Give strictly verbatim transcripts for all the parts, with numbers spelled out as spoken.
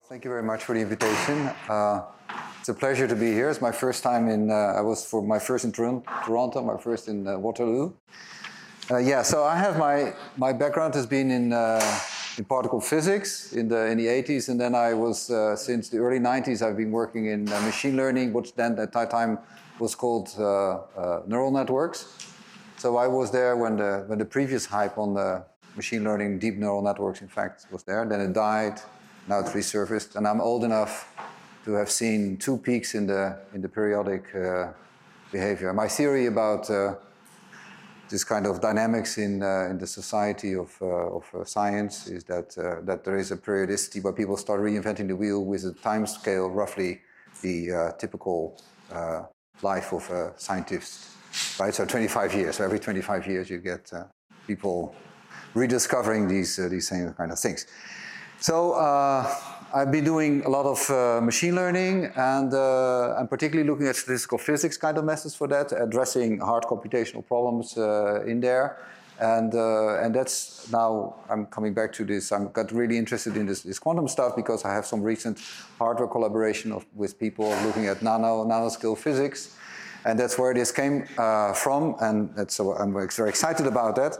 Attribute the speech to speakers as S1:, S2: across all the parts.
S1: Thank you very much for the invitation. Uh, it's a pleasure to be here. It's my first time in, uh, I was for my first in Toronto, my first in uh, Waterloo. Uh, yeah, so I have my, my background has been in, uh, in particle physics in the, in the eighties, and then I was, uh, since the early nineties, I've been working in uh, machine learning, which then at that time was called uh, uh, neural networks. So I was there when the, when the previous hype on the machine learning, deep neural networks, in fact, was there. Then it died. Now it's resurfaced, and I'm old enough to have seen two peaks in the in the periodic uh, behavior. My theory about uh, this kind of dynamics in uh, in the society of uh, of uh, science is that uh, that there is a periodicity where people start reinventing the wheel with a time scale roughly the uh, typical uh, life of a scientist, right? So twenty-five years. So every twenty-five years you get uh, people rediscovering these uh, these same kind of things. So uh, I've been doing a lot of uh, machine learning, and uh, I'm particularly looking at statistical physics kind of methods for that, addressing hard computational problems uh, in there. And, uh, and that's now, I'm coming back to this, I got really interested in this, this quantum stuff because I have some recent hardware collaboration of, with people looking at nano, nanoscale physics. And that's where this came uh, from, and that's, so I'm very excited about that.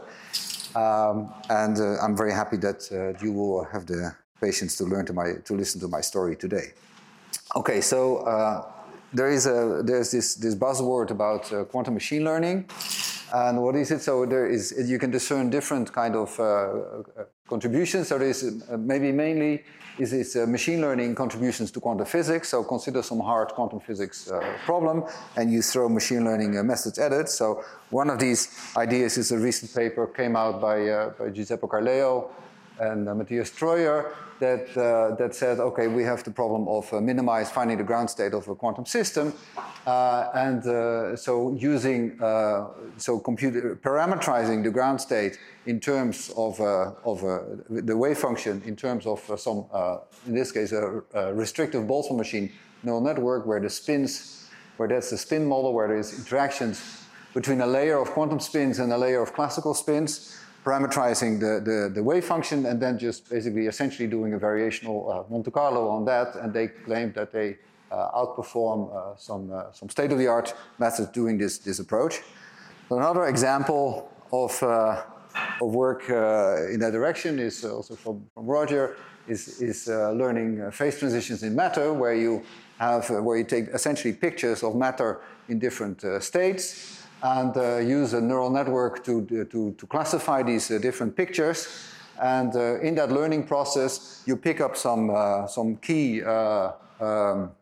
S1: Um, and uh, I'm very happy that uh, you will have the patience to learn to my to listen to my story today. Okay, so uh, there is a there's this this buzzword about uh, quantum machine learning, and what is it? So there is you can discern different kind of uh, contributions. So there is uh, maybe mainly is this uh, machine learning contributions to quantum physics. So consider some hard quantum physics uh, problem, and you throw machine learning uh, methods at it. So one of these ideas is a recent paper came out by, uh, by Giuseppe Carleo and uh, Matthias Treuer that, uh, that said, okay, we have the problem of uh, minimize finding the ground state of a quantum system. Uh, and uh, so using, uh, so computer parameterizing the ground state in terms of, uh, of uh, the wave function in terms of uh, some, uh, in this case, a, a restrictive Boltzmann machine neural network where the spins, where that's the spin model, where there's interactions between a layer of quantum spins and a layer of classical spins, parameterizing the, the, the wave function, and then just basically essentially doing a variational uh, Monte Carlo on that, and they claimed that they uh, outperform uh, some, uh, some state-of-the-art methods doing this, this approach. Another example of, uh, of work uh, in that direction is also from, from Roger, is, is uh, learning uh, phase transitions in matter, where you have, uh, where you take essentially pictures of matter in different uh, states, and uh, use a neural network to, to, to classify these uh, different pictures. And uh, in that learning process, you pick up some, uh, some key uh, um,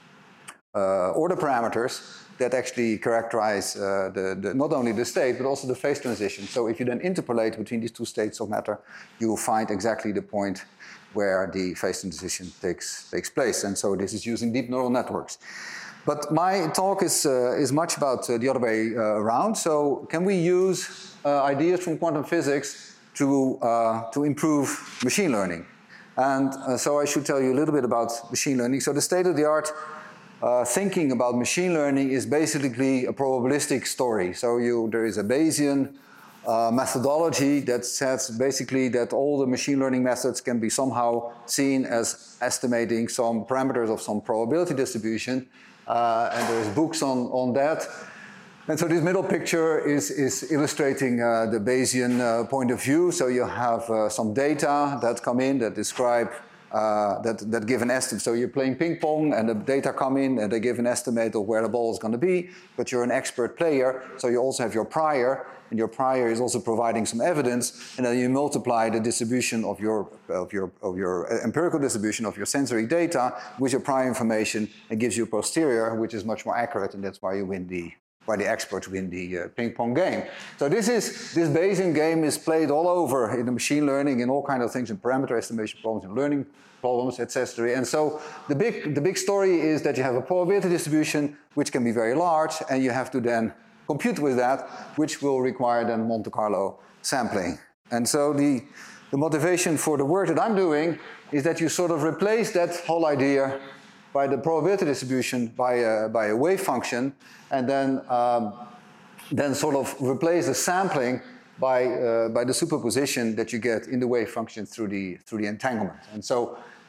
S1: uh, order parameters that actually characterize uh, the, the, not only the state, but also the phase transition. So if you then interpolate between these two states of matter, you will find exactly the point where the phase transition takes, takes place. And so this is using deep neural networks. But my talk is, uh, is much about uh, the other way uh, around. So can we use uh, ideas from quantum physics to, uh, to improve machine learning? And uh, so I should tell you a little bit about machine learning. So the state-of-the-art uh, thinking about machine learning is basically a probabilistic story. So you, there is a Bayesian uh, methodology that says basically that all the machine learning methods can be somehow seen as estimating some parameters of some probability distribution. Uh, and there's books on, on that. And so this middle picture is, is illustrating uh, the Bayesian uh, point of view. So you have uh, some data that come in that describe, uh, that, that give an estimate. So you're playing ping pong and the data come in and they give an estimate of where the ball is going to be, but you're an expert player. So you also have your prior, and your prior is also providing some evidence, and then you multiply the distribution of your, of your, of your empirical distribution of your sensory data with your prior information, and gives you a posterior, which is much more accurate, and that's why you win the, why the experts win the uh, ping pong game. So this is, this Bayesian game is played all over in the machine learning, in all kinds of things, in parameter estimation problems, in learning problems, et cetera. And so the big, the big story is that you have a probability distribution, which can be very large, and you have to then compute with that, which will require then Monte Carlo sampling. And so the, the motivation for the work that I'm doing is that you sort of replace that whole idea by the probability distribution by a, by a wave function, and then, um, then sort of replace the sampling by, uh, by the superposition that you get in the wave function through the, through the entanglement. And so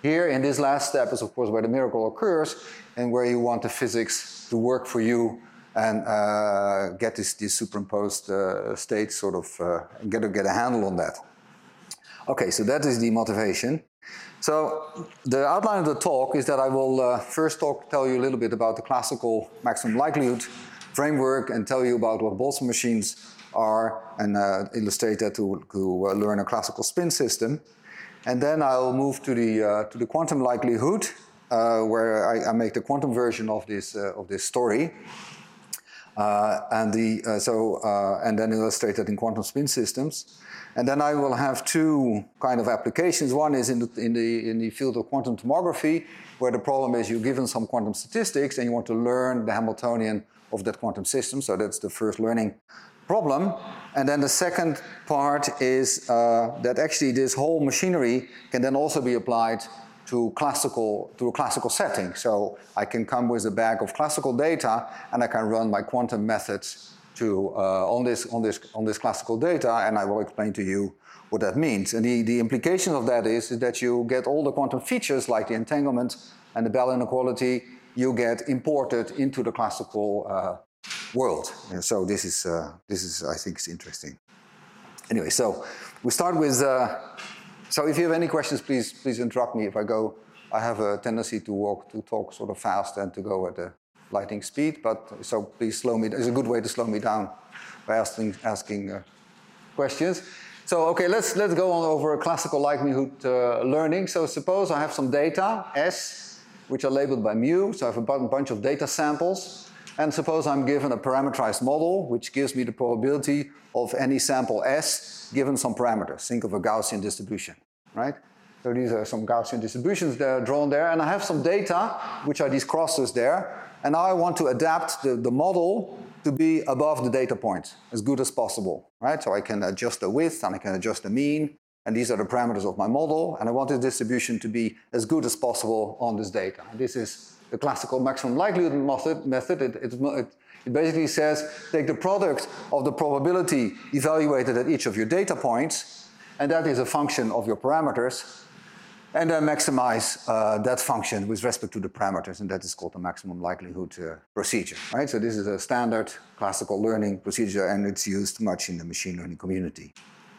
S1: Here, in this last step, is of course where the miracle occurs and where you want the physics to work for you and uh, get this, this superimposed uh, state sort of, uh, and get, get a handle on that. Okay, so that is the motivation. So the outline of the talk is that I will uh, first talk, tell you a little bit about the classical maximum likelihood framework and tell you about what Boltzmann machines are and uh, illustrate that to, to uh, learn a classical spin system. And then I'll move to the, uh, to the quantum likelihood, uh, where I, I make the quantum version of this, uh, of this story. Uh, and, the, uh, so, uh, and then illustrate that in quantum spin systems. And then I will have two kind of applications. One is in the, in the, in the field of quantum tomography, where the problem is you're given some quantum statistics and you want to learn the Hamiltonian of that quantum system. So that's the first learning problem. And then the second part is uh, that actually this whole machinery can then also be applied to classical, to a classical setting. So I can come with a bag of classical data and I can run my quantum methods to, uh, on, this, on, this, on this classical data, and I will explain to you what that means. And the, the implication of that is, is that you get all the quantum features like the entanglement and the Bell inequality, you get imported into the classical uh, world. And so this is, uh, this is, I think, is interesting. Anyway, so we start with, uh, so if you have any questions, please, please interrupt me if I go. I have a tendency to walk, to talk sort of fast and to go at a lightning speed, but so please slow me. It's a good way to slow me down by asking, asking uh, questions. So okay, let's let's go on over classical likelihood uh, learning. So suppose I have some data S, which are labeled by mu. So I have a bunch of data samples, and suppose I'm given a parameterized model, which gives me the probability of any sample S given some parameters. Think of a Gaussian distribution, right? So these are some Gaussian distributions that are drawn there, and I have some data, which are these crosses there. And now I want to adapt the, the model to be above the data point as good as possible, right? So I can adjust the width and I can adjust the mean, and these are the parameters of my model, and I want this distribution to be as good as possible on this data. And this is the classical maximum likelihood method. method. It, it, it, it basically says take the product of the probability evaluated at each of your data points, and that is a function of your parameters, and then maximize uh, that function with respect to the parameters, and that is called the maximum likelihood uh, procedure, right? So this is a standard classical learning procedure, and it's used much in the machine learning community.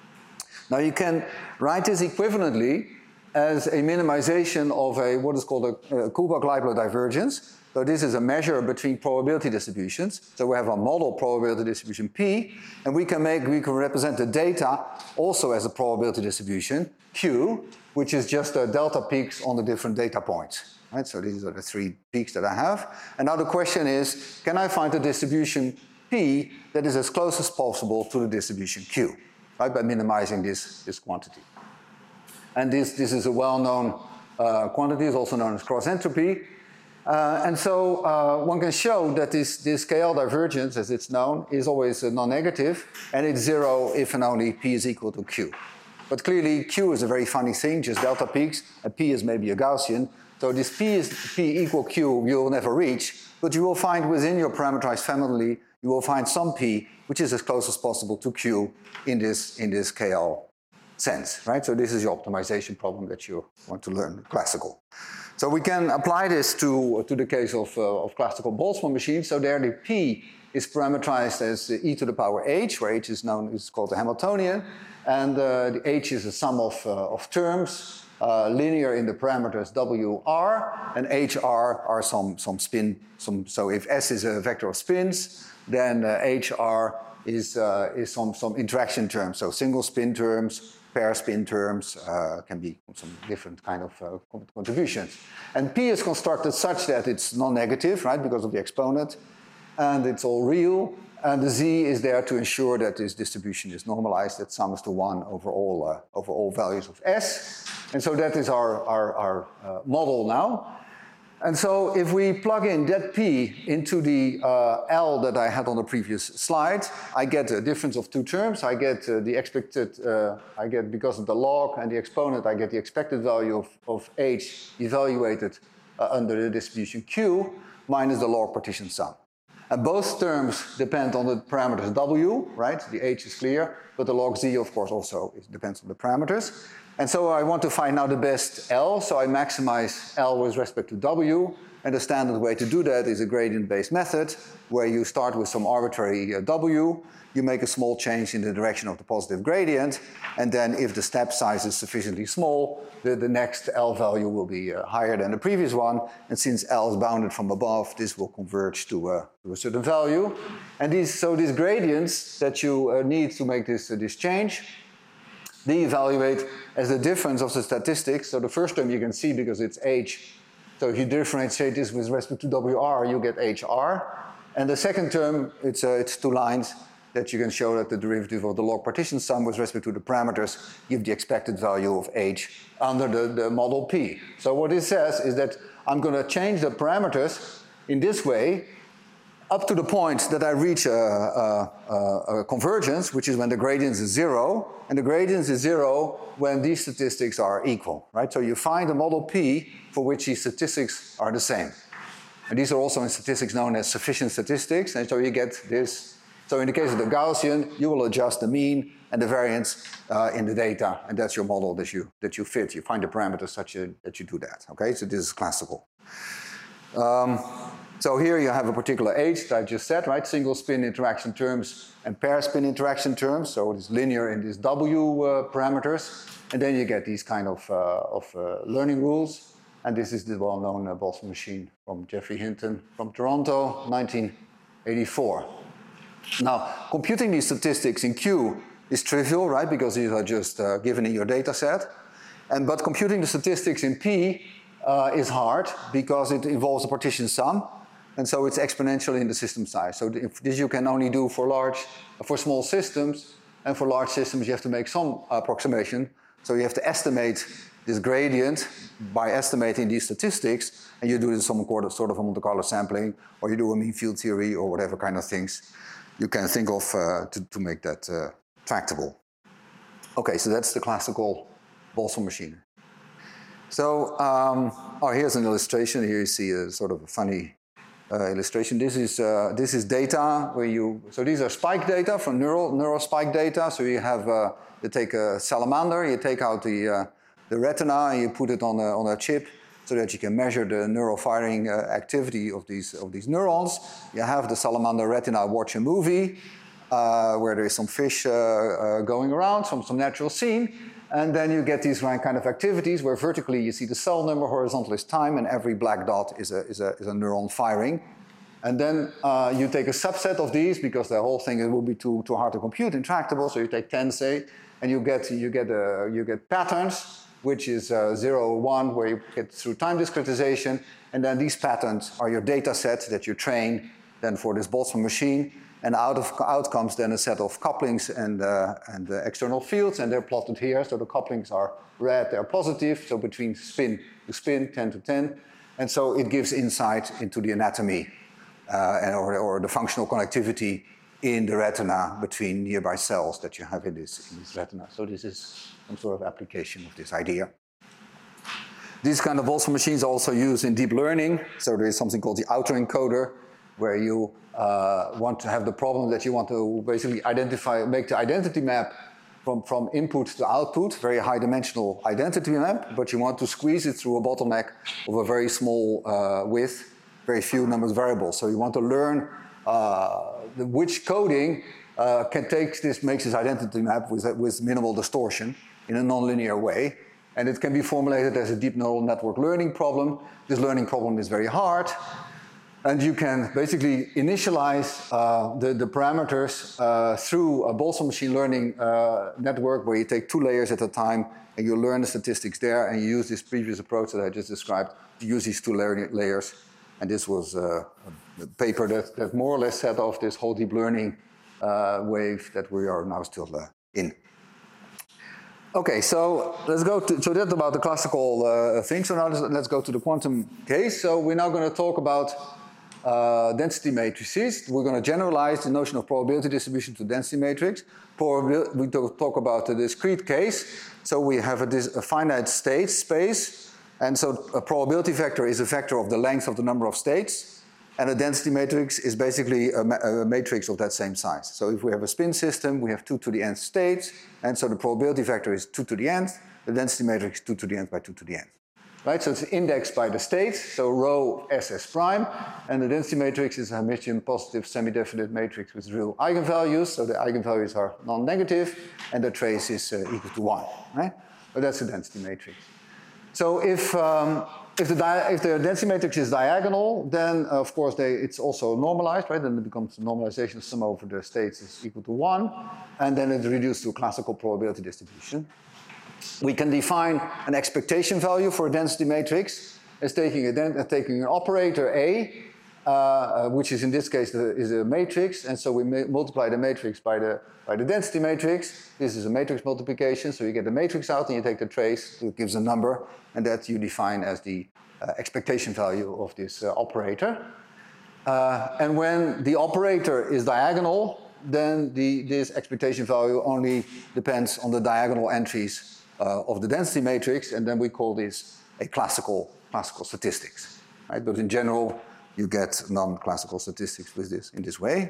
S1: Now you can write this equivalently as a minimization of a what is called a, a Kullback-Leibler divergence. So this is a measure between probability distributions. So we have a model probability distribution P, and we can make we can represent the data also as a probability distribution Q, which is just the delta peaks on the different data points, right? So these are the three peaks that I have. And now the question is, can I find a distribution P that is as close as possible to the distribution Q, right? By minimizing this, this quantity. And this, this is a well-known uh, quantity, it's also known as cross entropy. Uh, and so uh, one can show that this, this K L divergence, as it's known, is always uh, non-negative, and it's zero if and only P is equal to Q. But clearly, Q is a very funny thing, just delta peaks, and P is maybe a Gaussian. So this P is P equal Q you will never reach, but you will find within your parameterized family, you will find some P, which is as close as possible to Q in this, in this K L sense, right? So this is your optimization problem that you want to learn, classical. So we can apply this to, to the case of, uh, of classical Boltzmann machines. So there the P is parameterized as e to the power h, where h is known, is called the Hamiltonian. And uh, the h is a sum of, uh, of terms, uh, linear in the parameters W R, and H R are some, some spin, some, so if S is a vector of spins, then uh, H R is, uh, is some, some interaction terms, so single spin terms, pair spin terms, uh, can be some different kind of uh, contributions. And P is constructed such that it's non-negative, right, because of the exponent, and it's all real. And the Z is there to ensure that this distribution is normalized, that sums to one over all, uh, over all values of S. And so that is our, our, our uh, model now. And so if we plug in that P into the uh, L that I had on the previous slide, I get a difference of two terms. I get uh, the expected, uh, I get because of the log and the exponent, I get the expected value of, of H evaluated uh, under the distribution Q minus the log partition sum. And both terms depend on the parameters W, right? The H is clear, but the log Z, of course, also is, depends on the parameters. And so I want to find now the best L, so I maximize L with respect to W, and the standard way to do that is a gradient-based method, where you start with some arbitrary uh, W, you make a small change in the direction of the positive gradient, and then if the step size is sufficiently small, the, the next L value will be uh, higher than the previous one, and since L is bounded from above, this will converge to, uh, to a certain value. And these, so these gradients that you uh, need to make this, uh, this change, they evaluate as the difference of the statistics. So the first term you can see because it's H. So if you differentiate this with respect to W R, you get H R. And the second term, it's, uh, it's two lines that you can show that the derivative of the log partition sum with respect to the parameters give the expected value of H under the, the model P. So what it says is that I'm going to change the parameters in this way up to the point that I reach a, a, a, a convergence, which is when the gradient is zero, and the gradient is zero when these statistics are equal, right? So you find a model P for which these statistics are the same. And these are also in statistics known as sufficient statistics, and so you get this. So in the case of the Gaussian, you will adjust the mean and the variance uh, in the data, and that's your model that you, that you fit. You find the parameters such a, that you do that, okay? So this is classical. Um, So here you have a particular H that I just said, right? Single spin interaction terms and pair spin interaction terms. So it's linear in these W uh, parameters. And then you get these kind of, uh, of uh, learning rules. And this is the well-known uh, Boltzmann machine from Geoffrey Hinton from Toronto, nineteen eighty-four. Now, computing these statistics in Q is trivial, right? Because these are just uh, given in your data set. And, but computing the statistics in P uh, is hard because it involves a partition sum. And so it's exponential in the system size. So if this you can only do for large, for small systems, and for large systems you have to make some approximation. So you have to estimate this gradient by estimating these statistics, and you do this some sort of a Monte Carlo sampling, or you do a mean field theory, or whatever kind of things you can think of uh, to, to make that uh, tractable. Okay, so that's the classical Boltzmann machine. So, um, oh, here's an illustration. Here you see a sort of a funny Uh, illustration. This is uh, this is data where you. So these are spike data from neural neural spike data. So you have uh, you take a salamander, you take out the uh, the retina, and you put it on a on a chip so that you can measure the neural firing uh, activity of these of these neurons. You have the salamander retina watch a movie uh, where there is some fish uh, uh, going around, some some natural scene. And then you get these kind of activities where vertically you see the cell number, horizontal is time, and every black dot is a, is a, is a neuron firing. And then uh, you take a subset of these because the whole thing will be too, too hard to compute, intractable. So you take ten, say, and you get, you get, uh, you get patterns, which is uh, zero, one, where you get through time discretization. And then these patterns are your data set that you train then for this Boltzmann machine. And out of out comes then a set of couplings and, uh, and uh, external fields, and they're plotted here. So the couplings are red, they're positive, so between spin to spin, ten to ten. And so it gives insight into the anatomy uh, and, or, or the functional connectivity in the retina between nearby cells that you have in this, in this retina. So this is some sort of application of this idea. These kind of Boltzmann machines are also used in deep learning. So there is something called the autoencoder, where you uh, want to have the problem that you want to basically identify, make the identity map from, from input to output, very high dimensional identity map, but you want to squeeze it through a bottleneck of a very small uh, width, very few numbers of variables. So you want to learn uh, the, which coding uh, can take this, makes this identity map with, with minimal distortion in a nonlinear way. And it can be formulated as a deep neural network learning problem. This learning problem is very hard. And you can basically initialize uh, the, the parameters uh, through a Boltzmann machine learning uh, network where you take two layers at a time and you learn the statistics there, and you use this previous approach that I just described to use these two layer, layers. And this was uh, a paper that, that more or less set off this whole deep learning uh, wave that we are now still uh, in. Okay, so let's go to, so that's about the classical uh, thing. So now let's, let's go to the quantum case. So we're now going to talk about Uh, density matrices. We're going to generalize the notion of probability distribution to density matrix. Probabil we talk about the discrete case. So we have a, a finite state space, and so a probability vector is a vector of the length of the number of states, and a density matrix is basically a, ma a matrix of that same size. So if we have a spin system, we have two to the nth states, and so the probability vector is two to the nth, the density matrix two to the n by two to the n. Right, so it's indexed by the state, so rho S S prime, and the density matrix is a Hermitian positive semi-definite matrix with real eigenvalues, so the eigenvalues are non-negative, and the trace is uh, equal to one, right? So that's the density matrix. So if, um, if, the if the density matrix is diagonal, then uh, of course they, it's also normalized, right? Then it becomes the normalization sum over the states is equal to one, and then it's reduced to a classical probability distribution. We can define an expectation value for a density matrix as taking, a, uh, taking an operator A, uh, which is in this case the, is a matrix, and so we multiply the matrix by the, by the density matrix. This is a matrix multiplication, so you get the matrix out and you take the trace, it gives a number, and that you define as the uh, expectation value of this uh, operator. Uh, and when the operator is diagonal, then the, this expectation value only depends on the diagonal entries Uh, of the density matrix, and then we call this a classical, classical statistics. Right? But in general, you get non-classical statistics with this, in this way.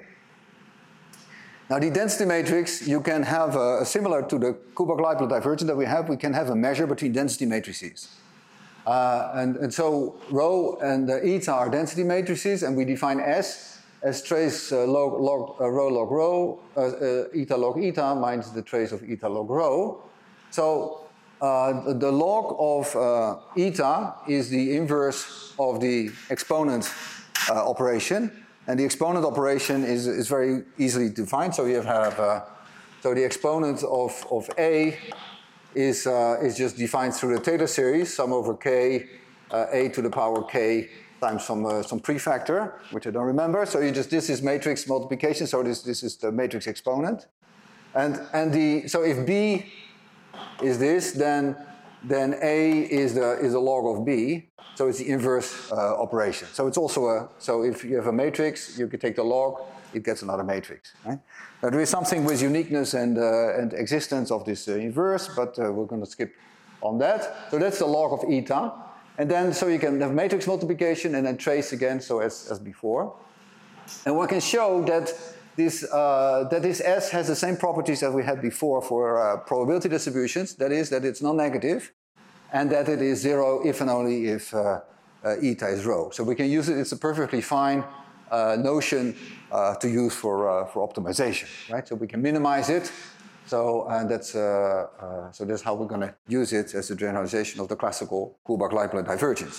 S1: Now the density matrix, you can have, a, similar to the Kullback-Leibler divergence that we have, we can have a measure between density matrices. Uh, and, and so rho and uh, eta are density matrices, and we define S as trace uh, log, log, uh, rho log rho, uh, uh, eta log eta minus the trace of eta log rho. So uh, the log of uh, eta is the inverse of the exponent uh, operation, and the exponent operation is, is very easily defined. So you have uh, so the exponent of, of A is uh, is just defined through the Taylor series, sum over k, uh, a to the power k times some uh, some prefactor, which I don't remember. So you just this is matrix multiplication. So this this is the matrix exponent, and and the so if B is this, then then A is the is the log of B, so it's the inverse uh, operation. So it's also a so if you have a matrix, you can take the log, it gets another matrix. Right? Now there is something with uniqueness and uh, and existence of this uh, inverse, but uh, we're going to skip on that. So that's the log of eta, and then so you can have matrix multiplication and then trace again, so as as before, and one can show that. This, uh, that this S has the same properties that we had before for uh, probability distributions. That is, that it's non-negative, and that it is zero if and only if uh, uh, eta is rho. So we can use it. It's a perfectly fine uh, notion uh, to use for uh, for optimization, right? So we can minimize it. So and that's uh, uh, so that's how we're going to use it as a generalization of the classical Kullback-Leibler divergence.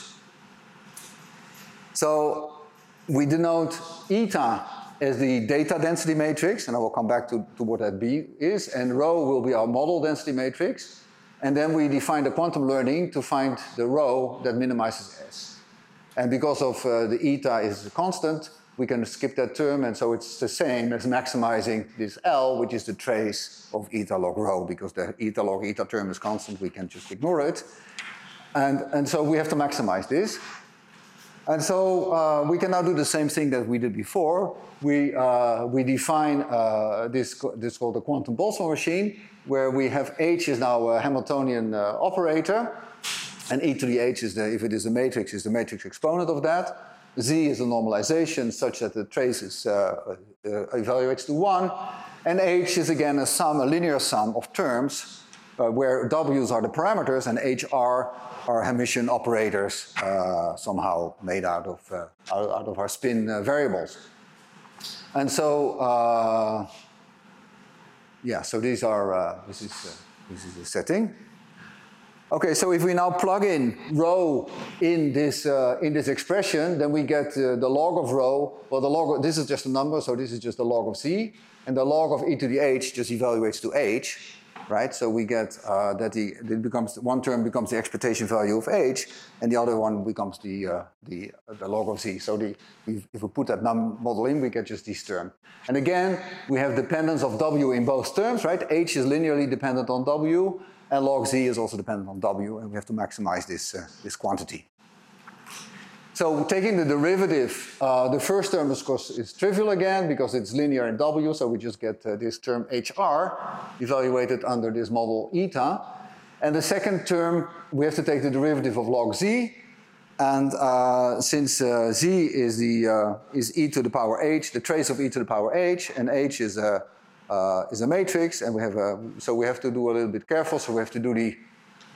S1: So we denote eta as the data density matrix, and I will come back to, to what that B is, and rho will be our model density matrix, and then we define the quantum learning to find the rho that minimizes S. And because of uh, the eta is constant, we can skip that term, and so it's the same as maximizing this L, which is the trace of eta log rho, because the eta log eta term is constant, we can just ignore it. And, and so we have to maximize this. And so uh, we can now do the same thing that we did before. We, uh, we define uh, this, this called the quantum Boltzmann machine, where we have H is now a Hamiltonian uh, operator, and e to the H is the, if it is a matrix, is the matrix exponent of that. Z is a normalization such that the trace is, uh, uh, evaluates to one, and H is again a sum, a linear sum of terms, uh, where W's are the parameters and H R are Hermitian operators uh, somehow made out of, uh, out, out of our spin uh, variables. And so, uh, yeah, so these are, uh, this is, uh, this is the setting. Okay, so if we now plug in rho in this, uh, in this expression, then we get uh, the log of rho. Well, the log of, this is just a number, so this is just the log of z, and the log of e to the h just evaluates to h. Right, so we get uh, that the it becomes one term becomes the expectation value of h, and the other one becomes the uh, the uh, the log of z. So the if we put that num model in, we get just this term. And again, we have dependence of w in both terms. Right, h is linearly dependent on w, and log z is also dependent on w, and we have to maximize this uh, this quantity. So taking the derivative, uh, the first term of course is trivial again because it's linear in W, so we just get uh, this term H R evaluated under this model eta. And the second term, we have to take the derivative of log z, and uh, since uh, z is the uh, is e to the power h, the trace of e to the power h, and h is a uh, is a matrix, and we have a so we have to do a little bit careful. So we have to do the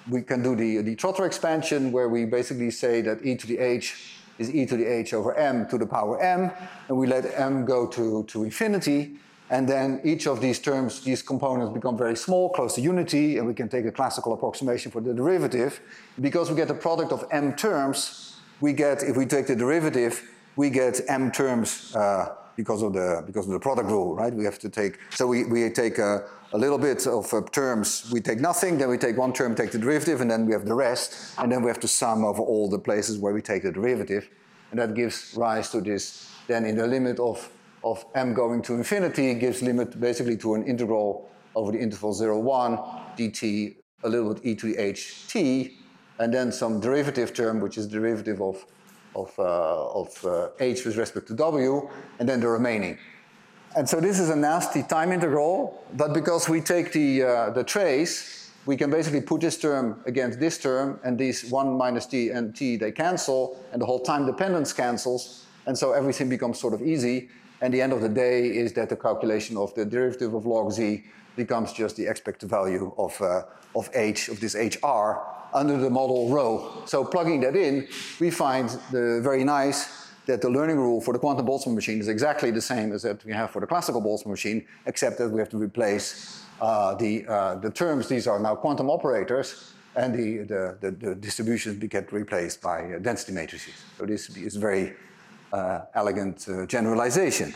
S1: we can do the, the Trotter expansion, where we basically say that e to the h is e to the h over m to the power m, and we let m go to, to infinity, and then each of these terms, these components become very small, close to unity, and we can take a classical approximation for the derivative. Because we get the product of m terms, we get, if we take the derivative, we get m terms uh, because of the because of the product rule, right? We have to take, so we, we take a, a little bit of uh, terms, we take nothing, then we take one term, take the derivative, and then we have the rest, and then we have to sum over all the places where we take the derivative, and that gives rise to this, then in the limit of, of m going to infinity, gives limit basically to an integral over the interval zero, one, dt, a little bit e to the h t, and then some derivative term, which is derivative of of, uh, of uh, h with respect to w, and then the remaining. And so this is a nasty time integral, but because we take the, uh, the trace, we can basically put this term against this term, and these one minus t and t, they cancel, and the whole time dependence cancels, and so everything becomes sort of easy, and the end of the day is that the calculation of the derivative of log z becomes just the expected value of, uh, of h, of this hr, under the model rho. So plugging that in, we find the, very nice that the learning rule for the quantum Boltzmann machine is exactly the same as that we have for the classical Boltzmann machine, except that we have to replace uh, the, uh, the terms. These are now quantum operators, and the, the, the, the distributions get replaced by uh, density matrices. So this is a very uh, elegant uh, generalization.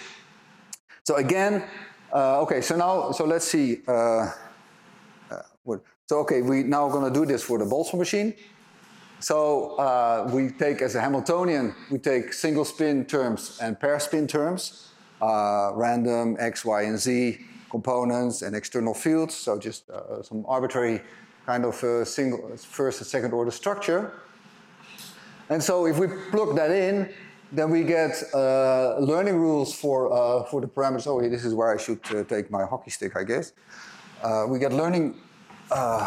S1: So again, uh, okay, so now, so let's see, uh, uh, what, So okay, we're now going to do this for the Boltzmann machine. So uh, we take as a Hamiltonian, we take single spin terms and pair spin terms, uh, random x, y, and z components and external fields. So just uh, some arbitrary kind of uh, single first and second order structure. And so if we plug that in, then we get uh, learning rules for uh, for the parameters. Oh, this is where I should uh, take my hockey stick, I guess. Uh, we get learning. Uh,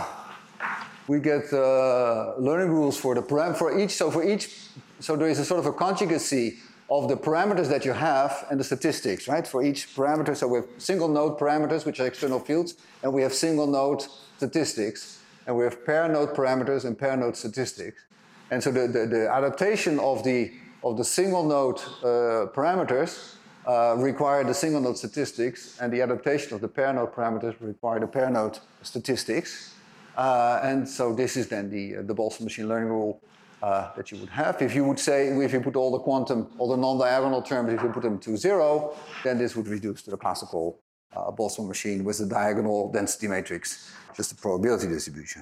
S1: we get uh, learning rules for the param for each. So for each, so there is a sort of a conjugacy of the parameters that you have and the statistics, right? For each parameter, so we have single node parameters, which are external fields, and we have single node statistics, and we have pair node parameters and pair node statistics. And so the, the, the adaptation of the of the single node uh, parameters uh, require the single node statistics, and the adaptation of the pair node parameters require the pair node statistics. Uh, and so this is then the, uh, the Boltzmann machine learning rule uh, that you would have. If you would say, if you put all the quantum, all the non-diagonal terms, if you put them to zero, then this would reduce to the classical uh, Boltzmann machine with the diagonal density matrix, just a probability distribution.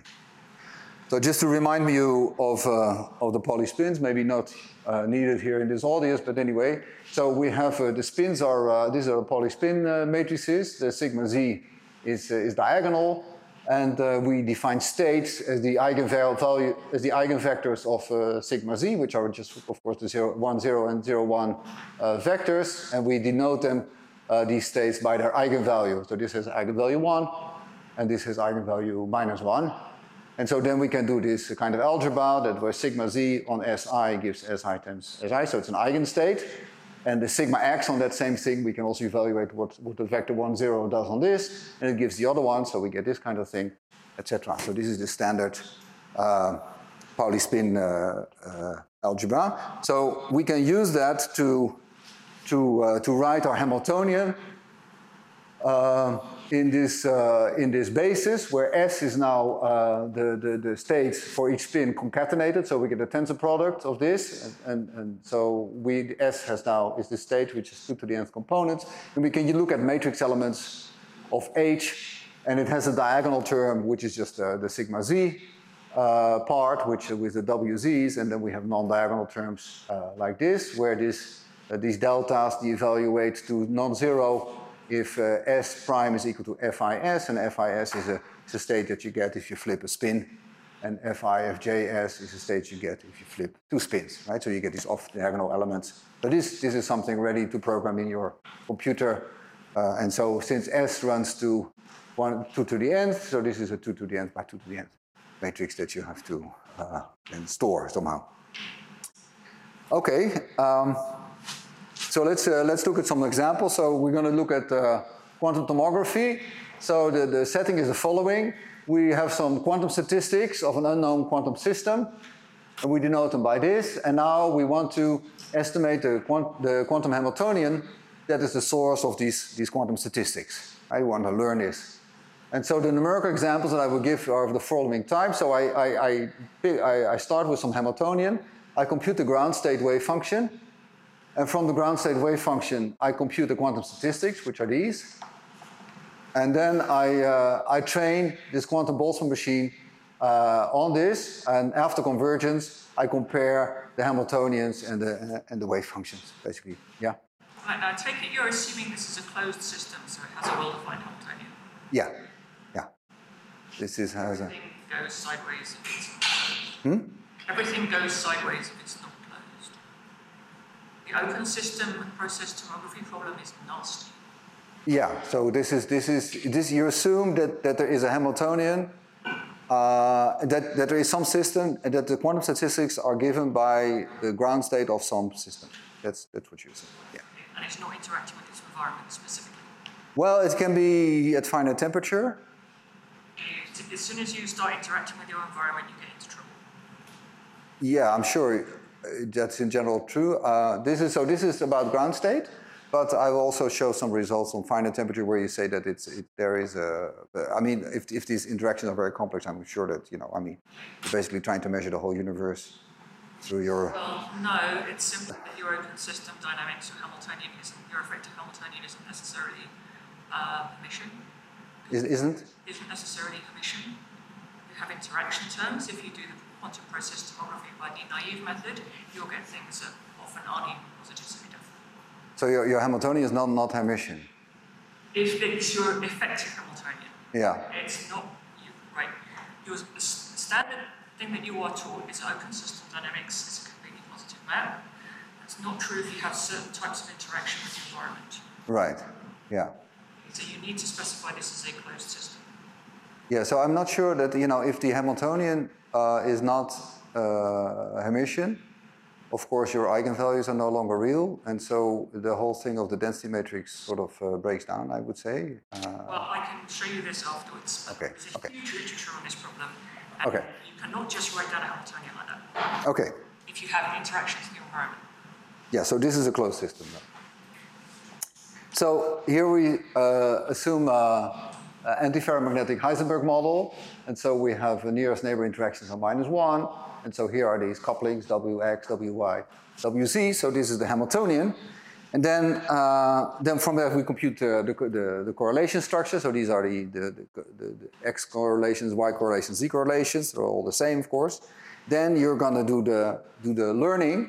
S1: So just to remind you of, uh, of the Pauli spins, maybe not uh, needed here in this audience, but anyway. So we have, uh, the spins are, uh, these are Pauli spin uh, matrices. The sigma z is, uh, is diagonal, and uh, we define states as the eigenvalue, as the eigenvectors of uh, sigma z, which are just, of course, the zero, one, zero, and zero, one uh, vectors, and we denote them, uh, these states, by their eigenvalue. So this has eigenvalue one, and this has eigenvalue minus one. And so then we can do this kind of algebra that where sigma z on Si gives Si times Si, so it's an eigenstate. And the sigma x on that same thing, we can also evaluate what, what the vector one, zero does on this, and it gives the other one, so we get this kind of thing, et cetera. So this is the standard uh, Pauli spin uh, uh, algebra. So we can use that to, to, uh, to write our Hamiltonian uh, in this, uh, in this basis, where S is now uh, the, the, the states for each spin concatenated, so we get a tensor product of this, and, and, and so we, S has now, is the state which is two to the nth components, and we can look at matrix elements of H, and it has a diagonal term, which is just uh, the sigma z uh, part, which uh, with the W Z's, and then we have non-diagonal terms uh, like this, where this, uh, these deltas de-evaluate to non-zero if uh, S prime is equal to Fis, and Fis is a, is a state that you get if you flip a spin, and Fifjs is a state you get if you flip two spins, right? So you get these off-diagonal elements. So this, this is something ready to program in your computer. Uh, and so since S runs to one, two to the nth, so this is a two to the nth by two to the nth matrix that you have to uh, then store somehow. Okay. Um, So let's, uh, let's look at some examples. So we're going to look at uh, quantum tomography. So the, the setting is the following. We have some quantum statistics of an unknown quantum system, and we denote them by this. And now we want to estimate the, quant the quantum Hamiltonian that is the source of these, these quantum statistics. I want to learn this. And so the numerical examples that I will give are of the following type. So I, I, I, I start with some Hamiltonian. I compute the ground state wave function. And from the ground state wave function, I compute the quantum statistics, which are these. And then I, uh, I train this quantum Boltzmann machine uh, on this. And after convergence, I compare the Hamiltonians and the, and the wave functions, basically. Yeah?
S2: Right, now I take it you're assuming this is a closed system, so it has a well-defined Hamiltonian.
S1: Yeah. Yeah. This is has a...
S2: Everything goes sideways if it's
S1: Hmm?
S2: Everything goes sideways if it's not closed. The open system process tomography problem is nasty.
S1: Yeah, so this is, this is, this, you assume that, that there is a Hamiltonian, uh, that, that there is some system, and that the quantum statistics are given by the ground state of some system. That's, that's what you assume, yeah.
S2: And it's not interacting with its environment specifically.
S1: Well, it can be at finite temperature.
S2: As soon as you start interacting with your environment, you get into trouble.
S1: Yeah, I'm sure that's in general true. Uh, this is, so this is about ground state. But I will also show some results on finite temperature where you say that it's it, there is a. I mean, if if these interactions are very complex, I'm sure that you know. I mean, you're basically trying to measure the whole universe through your.
S2: Well, no, it's simply that your open system dynamics or Hamiltonian isn't your effective Hamiltonian isn't necessarily uh, Hermitian.
S1: Is, isn't?
S2: Isn't necessarily Hermitian. You have interaction terms. If you do the quantum process tomography by the naive method, you'll get things that often aren't even positive semi-definite.
S1: So your, your Hamiltonian is not, not Hermitian?
S2: If it's your effective Hamiltonian.
S1: Yeah.
S2: It's not, you, right, your, the standard thing that you are taught is open system dynamics is a completely positive map. That's not true if you have certain types of interaction with the environment.
S1: Right, yeah.
S2: So you need to specify this as a closed system.
S1: Yeah, so I'm not sure that, you know, if the Hamiltonian uh, is not uh, Hermitian, of course, your eigenvalues are no longer real, and so the whole thing of the density matrix sort of uh, breaks down, I would say. Uh,
S2: well, I can show you this afterwards.
S1: Okay.
S2: There's a
S1: okay.
S2: huge literature on this problem, and
S1: okay.
S2: you cannot just write down a Hamiltonian like that.
S1: Okay.
S2: If you have interactions in the environment.
S1: Yeah, so this is a closed system. Though. So here we uh, assume uh, an antiferromagnetic Heisenberg model, and so we have nearest neighbor interactions of minus one. And so here are these couplings, W X, W Y, W Z. So this is the Hamiltonian. And then, uh, then from there we compute uh, the, the, the correlation structure. So these are the, the, the, the, the X correlations, Y correlations, Z correlations. They're all the same, of course. Then you're going to do the, do the learning.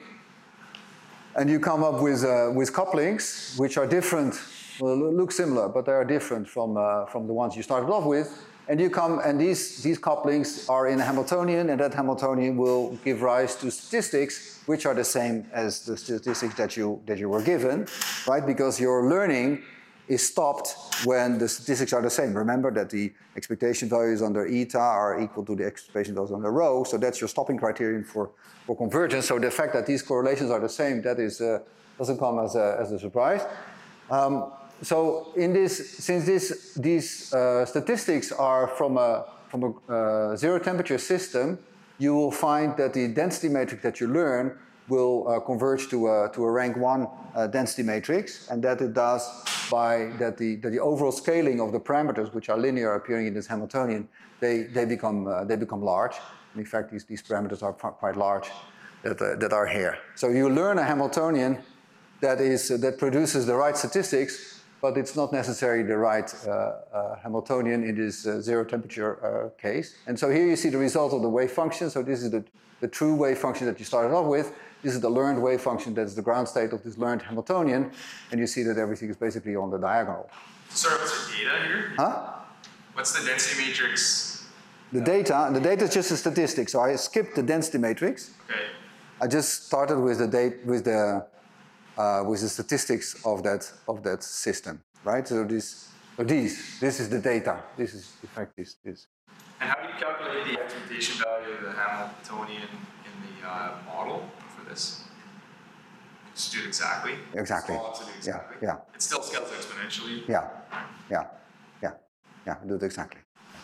S1: And you come up with, uh, with couplings, which are different, well, look similar, but they are different from, uh, from the ones you started off with. And you come, and these, these couplings are in a Hamiltonian, and that Hamiltonian will give rise to statistics which are the same as the statistics that you, that you were given, right? Because your learning is stopped when the statistics are the same. Remember that the expectation values under eta are equal to the expectation values under rho, so that's your stopping criterion for, for convergence. So the fact that these correlations are the same, that is, uh, doesn't come as a, as a surprise. Um, So in this, since this, these uh, statistics are from a, from a uh, zero temperature system, you will find that the density matrix that you learn will uh, converge to a, to a rank one uh, density matrix, and that it does by that the, that the overall scaling of the parameters, which are linear appearing in this Hamiltonian, they, they, become, uh, they become large. And in fact, these, these parameters are quite large that, uh, that are here. So you learn a Hamiltonian that, is, uh, that produces the right statistics, but it's not necessarily the right uh, uh, Hamiltonian in this uh, zero temperature uh, case. And so here you see the result of the wave function. So this is the, the true wave function that you started off with. This is the learned wave function that's the ground state of this learned Hamiltonian. And you see that everything is basically on the diagonal.
S3: Sorry, what's the data here?
S1: Huh?
S3: What's the density matrix?
S1: The data, the data is just a statistic. So I skipped the density matrix.
S3: Okay.
S1: I just started with the date, with the Uh, with the statistics of that of that system, right? So this, so these, this is the data. This is in fact this this.
S3: And how do you calculate the expectation value of the Hamiltonian in the uh, model for this? just do it exactly.
S1: Exactly.
S3: Small enough to do exactly.
S1: Yeah, yeah.
S3: It still scales exponentially.
S1: Yeah, yeah, yeah, yeah, do it exactly.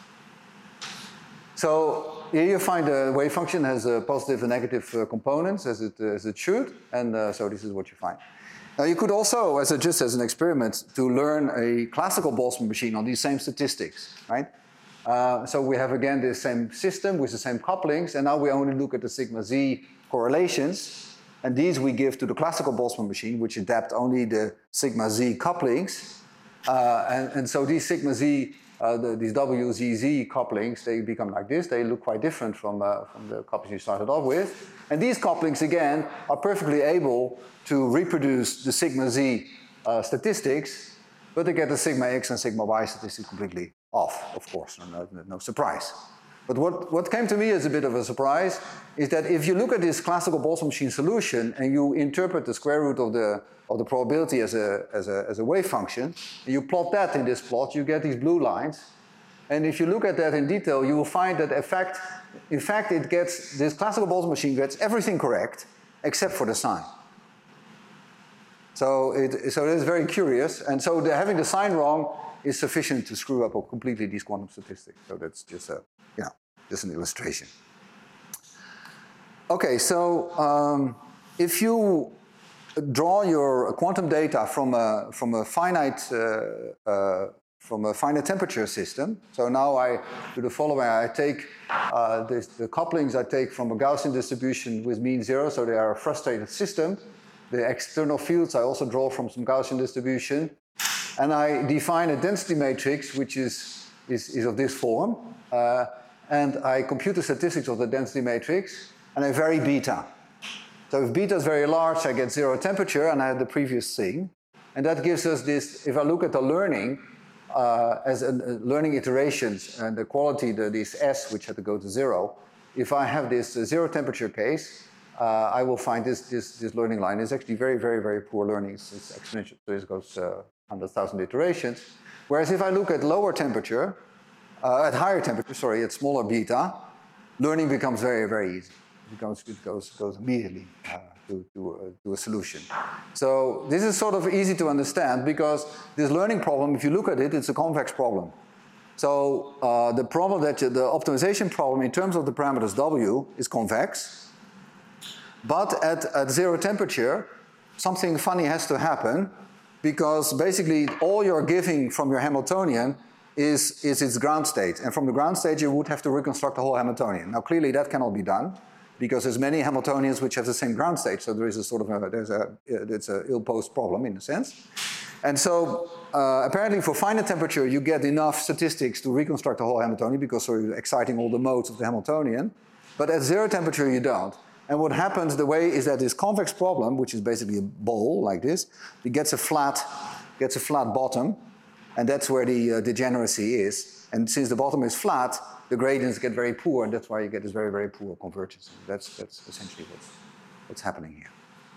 S1: So here you find the wave function has uh, positive and negative uh, components as it, uh, as it should, and uh, so this is what you find. Now you could also, as a, just as an experiment, to learn a classical Boltzmann machine on these same statistics, right? Uh, so we have again the same system with the same couplings, and now we only look at the sigma z correlations, and these we give to the classical Boltzmann machine, which adapt only the sigma z couplings, uh, and, and so these sigma z, uh, the, these W Z Z couplings, they become like this. They look quite different from, uh, from the couplings you started off with, and these couplings again are perfectly able to reproduce the sigma z uh, statistics, but they get the sigma x and sigma y statistics completely off, of course, no, no, no surprise. But what, what came to me as a bit of a surprise is that if you look at this classical Boltzmann machine solution and you interpret the square root of the, of the probability as a, as, a, as a wave function, and you plot that in this plot, you get these blue lines. And if you look at that in detail, you will find that in fact, in fact it gets, this classical Boltzmann machine gets everything correct except for the sign. So, it, so it's very curious, and so the, having the sign wrong is sufficient to screw up completely these quantum statistics. So that's just a, you know, just an illustration. Okay, so um, if you draw your quantum data from a from a finite uh, uh, from a finite temperature system, so now I do the following: I take uh, this, the couplings I take from a Gaussian distribution with mean zero, so they are a frustrated system. The external fields I also draw from some Gaussian distribution. And I define a density matrix which is, is, is of this form. Uh, and I compute the statistics of the density matrix, and I vary beta. So if beta is very large, I get zero temperature, and I had the previous thing. And that gives us this, if I look at the learning, uh, as a, uh, learning iterations, and the quality, the, this S, which had to go to zero, if I have this uh, zero temperature case, Uh, I will find this, this, this learning line is actually very, very, very poor learning. It's, it's exponential, so it goes uh, one hundred thousand iterations. Whereas if I look at lower temperature, uh, at higher temperature, sorry, at smaller beta, learning becomes very, very easy. It goes, it goes, goes immediately uh, to, to, uh, to a solution. So this is sort of easy to understand because this learning problem, if you look at it, it's a convex problem. So uh, the problem that you, the optimization problem in terms of the parameters W is convex. But at, at zero temperature, something funny has to happen because basically all you're giving from your Hamiltonian is, is its ground state. And from the ground state, you would have to reconstruct the whole Hamiltonian. Now, clearly that cannot be done because there's many Hamiltonians which have the same ground state. So there is a sort of a, there's a, it's a ill-posed problem in a sense. And so uh, apparently for finite temperature, you get enough statistics to reconstruct the whole Hamiltonian because so you're exciting all the modes of the Hamiltonian. But at zero temperature, you don't. And what happens the way is that this convex problem, which is basically a bowl like this, it gets a flat, gets a flat bottom, and that's where the uh, degeneracy is. And since the bottom is flat, the gradients get very poor, and that's why you get this very, very poor convergence. That's, that's essentially what's, what's happening here.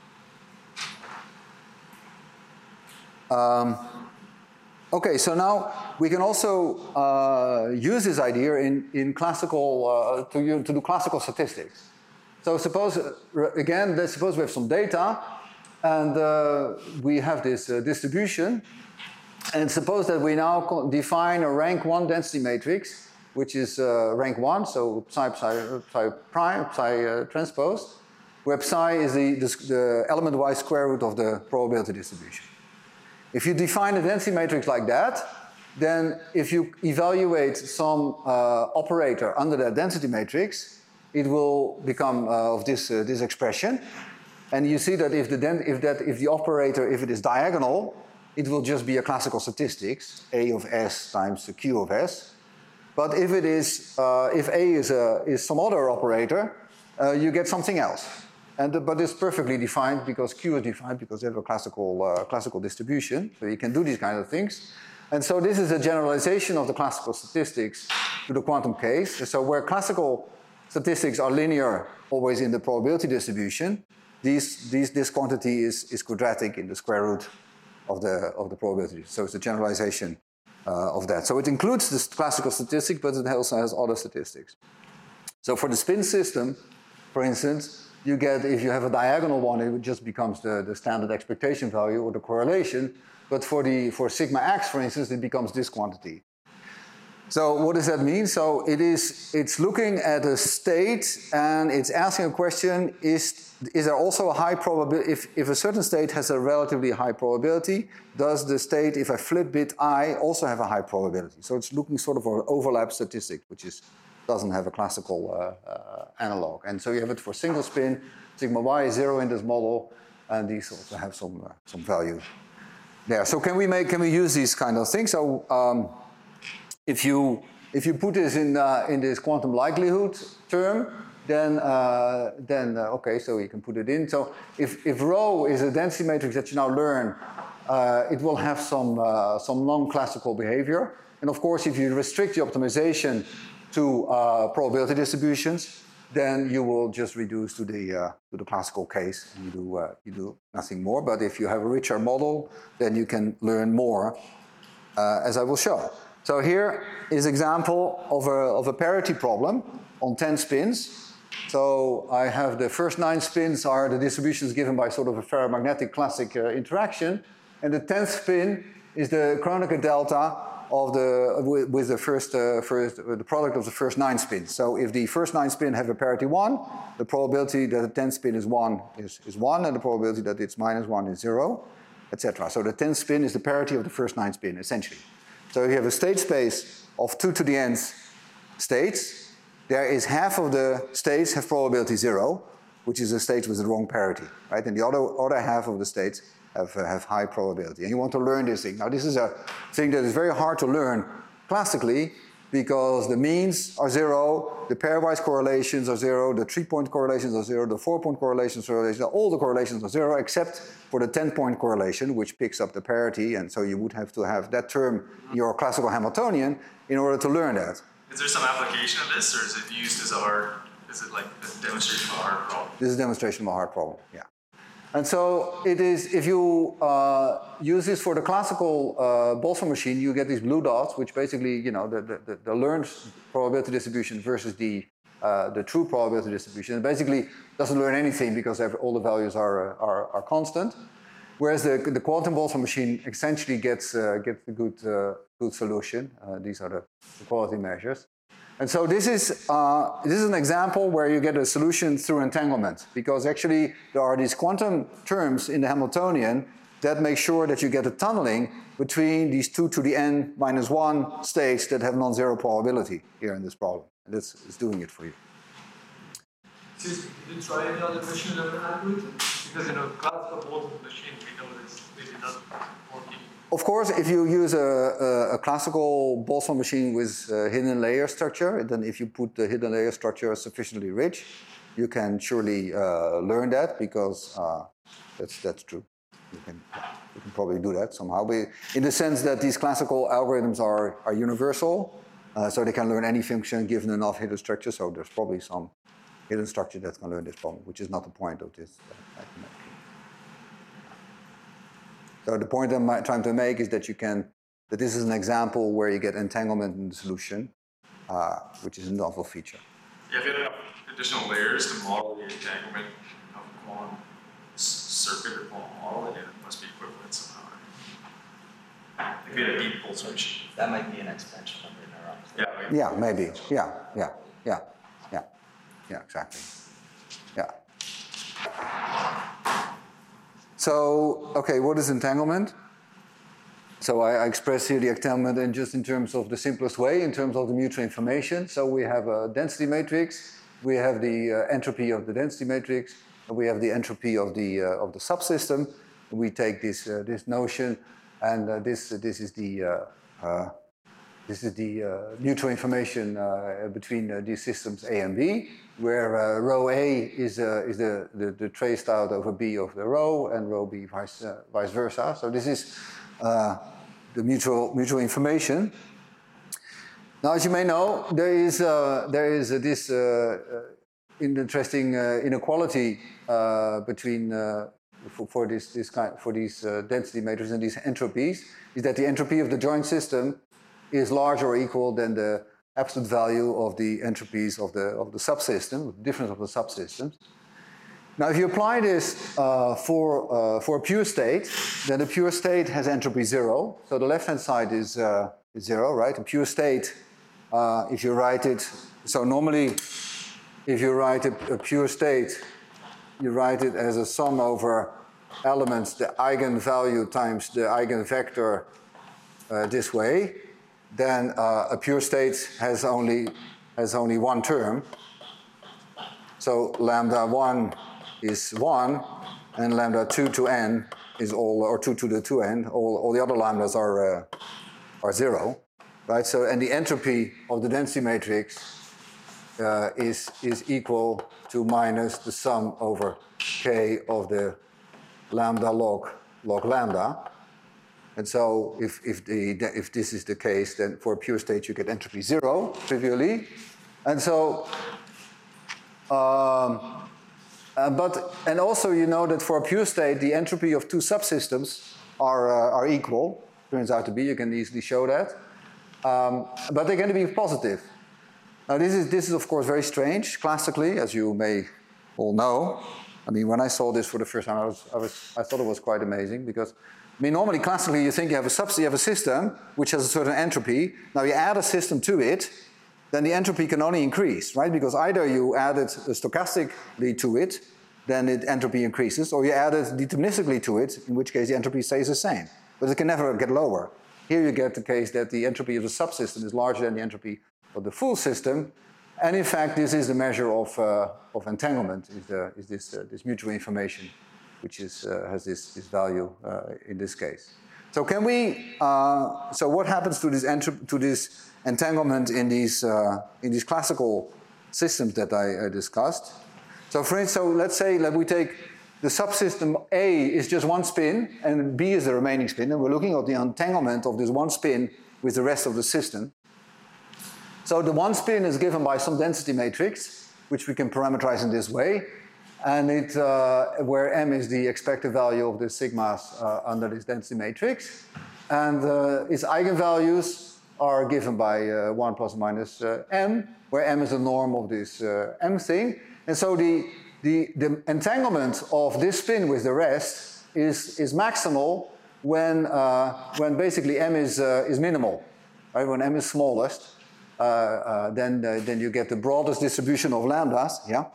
S1: Um, okay, so now we can also uh, use this idea in, in classical, uh, to, to do classical statistics. So suppose, again, let's suppose we have some data, and uh, we have this uh, distribution, and suppose that we now define a rank one density matrix, which is uh, rank one, so psi, psi, psi prime, psi uh, transpose, where psi is the, the, the element-wise square root of the probability distribution. If you define a density matrix like that, then if you evaluate some uh, operator under that density matrix, it will become uh, of this, uh, this expression. And you see that if the, if, that if the operator, if it is diagonal, it will just be a classical statistics, A of S times the Q of S. But if it is, uh, if A is, a, is some other operator, uh, you get something else. And the, but it's perfectly defined because Q is defined because they have a classical, uh, classical distribution. So you can do these kind of things. And so this is a generalization of the classical statistics to the quantum case. So where classical statistics are linear always in the probability distribution, these, these, this quantity is, is quadratic in the square root of the, of the probability. So it's a generalization uh, of that. So it includes this classical statistic, but it also has other statistics. So for the spin system, for instance, you get, if you have a diagonal one, it just becomes the, the standard expectation value or the correlation. But for, the, for sigma x, for instance, it becomes this quantity. So what does that mean? So it is, it's looking at a state and it's asking a question, is, is there also a high probability, if, if a certain state has a relatively high probability, does the state, if I flip bit I, also have a high probability? So it's looking sort of for an overlap statistic, which is, doesn't have a classical uh, uh, analog. And so you have it for single spin, sigma y is zero in this model, and these also have some, uh, some value there. So can we make, can we use these kind of things? So, um, If you, if you put this in, uh, in this quantum likelihood term, then, uh, then uh, okay, so you can put it in. So if, if rho is a density matrix that you now learn, uh, it will have some, uh, some non-classical behavior. And of course, if you restrict the optimization to uh, probability distributions, then you will just reduce to the, uh, to the classical case, and you do, uh, you do nothing more. But if you have a richer model, then you can learn more, uh, as I will show. So here is an example of a, of a parity problem on ten spins. So I have the first nine spins are the distributions given by sort of a ferromagnetic classic uh, interaction. And the tenth spin is the Kronecker delta of the, with, with the first, uh, first, uh, the product of the first nine spins. So if the first nine spin have a parity one, the probability that the tenth spin is one is, is one, and the probability that it's minus one is zero, et cetera. So the tenth spin is the parity of the first nine spin, essentially. So if you have a state space of two to the nth states, there is half of the states have probability zero, which is a state with the wrong parity, right? And the other, other half of the states have, uh, have high probability. And you want to learn this thing. Now this is a thing that is very hard to learn classically because the means are zero, the pairwise correlations are zero, the three-point correlations are zero, the four-point correlations are zero, all the correlations are zero except for the ten-point correlation, which picks up the parity, and so you would have to have that term in your classical Hamiltonian in order to learn that.
S3: Is there some application of this, or is it used as a hard, is it like a demonstration of a hard problem?
S1: This is a demonstration of a hard problem, yeah. And so it is, if you uh, use this for the classical uh, Boltzmann machine, you get these blue dots, which basically, you know, the, the, the learned probability distribution versus the, uh, the true probability distribution. It basically doesn't learn anything because all the values are, uh, are, are constant. Whereas the, the quantum Boltzmann machine essentially gets, uh, gets a good, uh, good solution. Uh, these are the, the quality measures. And so this is, uh, this is an example where you get a solution through entanglement, because actually there are these quantum terms in the Hamiltonian that make sure that you get a tunneling between these two to the n minus one states that have non-zero probability here in this problem. And that's it's doing it for you.
S4: Excuse me, did you try any other machine learning algorithm? Because in a classical Boltzmann machine, we know this maybe doesn't work.
S1: Of course, if you use a, a, a classical Boltzmann machine with a hidden layer structure, then if you put the hidden layer structure sufficiently rich, you can surely uh, learn that, because uh, that's, that's true. You can, you can probably do that somehow. But in the sense that these classical algorithms are, are universal, uh, so they can learn any function given enough hidden structure, so there's probably some hidden structure that can learn this problem, which is not the point of this uh, So the point I'm trying to make is that you can, that this is an example where you get entanglement in the solution, uh, which is a novel feature.
S3: Yeah, if you had enough additional layers to model the entanglement of a quantum circuit or quantum model, then it must be equivalent somehow. If you had a deep Boltzmann machine.
S5: That might be an extension of the neuron.
S3: Yeah, like,
S1: Yeah, maybe. Yeah, yeah, yeah, yeah, yeah, exactly. Yeah. So, okay, what is entanglement? So I, I express here the entanglement in just in terms of the simplest way, in terms of the mutual information. So we have a density matrix, we have the uh, entropy of the density matrix, and we have the entropy of the uh, of the subsystem. We take this uh, this notion, and uh, this uh, this is the uh, uh, this is the uh, mutual information uh, between uh, these systems A and B, where uh, rho A is, uh, is the, the, the traced out over B of the rho, and rho B vice, uh, vice versa. So this is uh, the mutual, mutual information. Now, as you may know, there is, uh, there is uh, this uh, uh, interesting uh, inequality uh, between, uh, for, for, this, this kind, for these uh, density matrices and these entropies, is that the entropy of the joint system is larger or equal than the absolute value of the entropies of the, of the subsystem, the difference of the subsystems. Now, if you apply this uh, for, uh, for a pure state, then the pure state has entropy zero. So the left-hand side is, uh, is zero, right? A pure state, uh, if you write it, so normally if you write a, a pure state, you write it as a sum over elements, the eigenvalue times the eigenvector uh, this way, then uh, a pure state has only, has only one term. So lambda one is one, and lambda two to n is all, or two to the two n, all, all the other lambdas are, uh, are zero, right? So, and the entropy of the density matrix uh, is, is equal to minus the sum over k of the lambda log, log lambda. And so if, if, the, if this is the case, then for a pure state you get entropy zero, trivially. And so, um, Uh, but, and also you know that for a pure state, the entropy of two subsystems are, uh, are equal. Turns out to be, you can easily show that. Um, but they're going to be positive. Now this is, this is of course very strange, classically, as you may all know. I mean, when I saw this for the first time, I, was, I, was, I thought it was quite amazing because, I mean, normally, classically, you think you have a subsystem, you have a system which has a certain entropy. Now you add a system to it, then the entropy can only increase, right? Because either you add it stochastically to it, then the entropy increases, or you add it deterministically to it, in which case the entropy stays the same. But it can never get lower. Here you get the case that the entropy of the subsystem is larger than the entropy of the full system. And in fact, this is the measure of, uh, of entanglement, is, the, is this, uh, this mutual information, which is, uh, has this, this value uh, in this case. So can we, uh, so what happens to this, to this entanglement in these, uh, in these classical systems that I uh, discussed? So for instance, so let's say that we take the subsystem A is just one spin and B is the remaining spin, and we're looking at the entanglement of this one spin with the rest of the system. So the one spin is given by some density matrix, which we can parameterize in this way, and it, uh, where m is the expected value of the sigmas uh, under this density matrix, and uh, its eigenvalues are given by uh, one plus or minus uh, m, where m is the norm of this uh, m thing. And so the, the, the entanglement of this spin with the rest is, is maximal when, uh, when basically m is, uh, is minimal, right? When m is smallest, uh, uh, then, uh, then you get the broadest distribution of lambdas, yeah?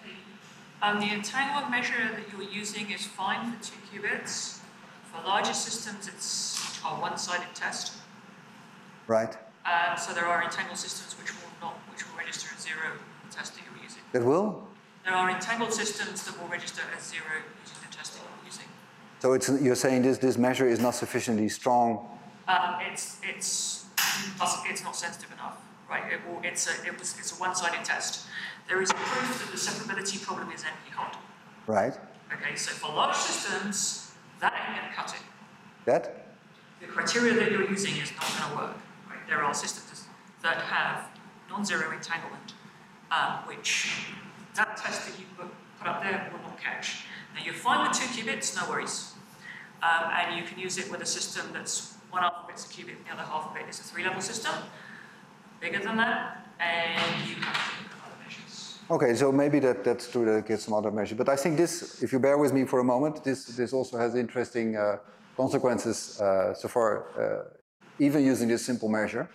S2: Um, the entanglement measure that you're using is fine for two qubits. For larger systems, it's a one-sided test.
S1: Right.
S2: Um, so there are entangled systems which will not, which will register as zero in the test that you're using.
S1: It will?
S2: There are entangled systems that will register as zero using the test that you're using.
S1: So it's, you're saying this, this measure is not sufficiently strong?
S2: Um, it's, it's, it's not sensitive enough, right? It will, it's, a, it was, it's a one-sided test. There is proof that the separability problem is N P hot.
S1: Right.
S2: Okay, so for large systems, that ain't going to cut it.
S1: That?
S2: The criteria that you're using is not going to work. Right? There are systems that have non-zero entanglement, um, which that test that you put, put up there will not catch. Now you find the two qubits, no worries. Um, and you can use it with a system that's one half of it's a qubit, the other half of it is a three-level system. Bigger than that, and you have to look at other measures.
S1: Okay, so maybe that, that's true that it gets some other measure. But I think this, if you bear with me for a moment, this, this also has interesting uh, consequences uh, so far, uh, even using this simple measure.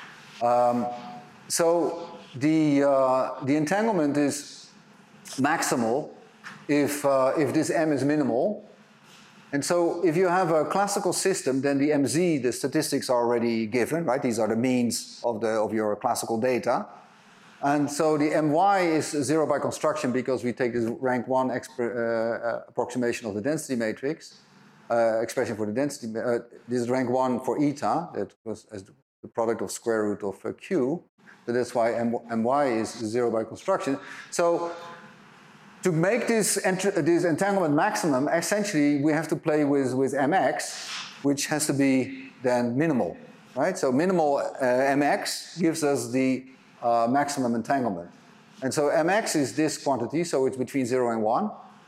S1: Um, so the, uh, the entanglement is maximal if, uh, if this m is minimal. And so if you have a classical system, then the M Z, the statistics are already given, right? These are the means of, the, of your classical data. And so the M Y is zero by construction because we take this rank one uh, approximation of the density matrix, uh, expression for the density. Uh, this is rank one for eta, that was as the product of square root of uh, Q. So that's why M Y is zero by construction. So to make this, this entanglement maximum, essentially we have to play with, with M X, which has to be then minimal, right? So minimal uh, M X gives us the uh, maximum entanglement. And so M X is this quantity, so it's between zero and one.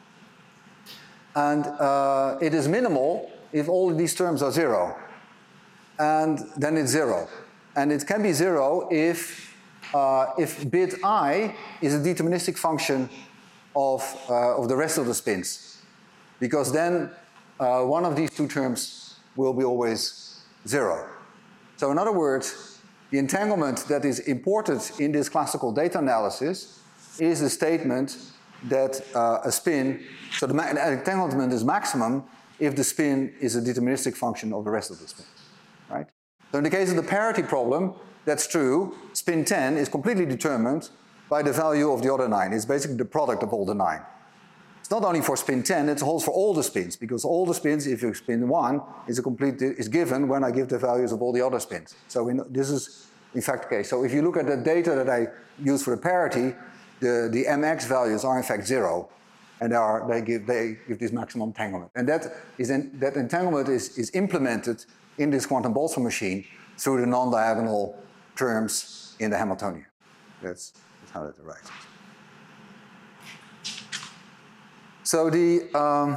S1: And uh, it is minimal if all of these terms are zero. And then it's zero. And it can be zero if, uh, if bit I is a deterministic function of, uh, of the rest of the spins. Because then uh, one of these two terms will be always zero. So in other words, the entanglement that is imported in this classical data analysis is a statement that uh, a spin, so the entanglement is maximum if the spin is a deterministic function of the rest of the spins, right? So in the case of the parity problem, that's true. Spin ten is completely determined by the value of the other nine. It's basically the product of all the nine. It's not only for spin ten, it holds for all the spins, because all the spins, if you spin one, is a complete is given when I give the values of all the other spins. So in, this is in fact the case. So if you look at the data that I use for the parity, the, the M X values are in fact zero, and they, are, they, give, they give this maximum entanglement. And that, is in, that entanglement is, is implemented in this quantum Boltzmann machine through the non-diagonal terms in the Hamiltonian. That's, that's how that arises. So the um,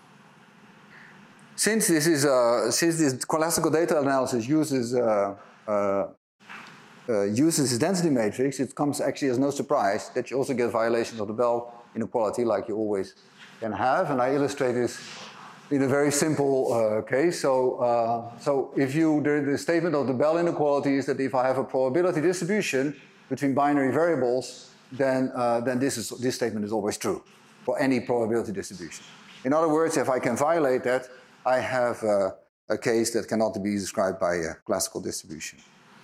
S1: since this is uh, since this classical data analysis uses uh, uh, uh, uses this density matrix, it comes actually as no surprise that you also get violations of the Bell inequality, like you always can have. And I illustrate this in a very simple uh, case. So uh, so if you the, the statement of the Bell inequality is that if I have a probability distribution between binary variables, then uh, then this is this statement is always true for any probability distribution. In other words, if I can violate that, I have uh, a case that cannot be described by a classical distribution.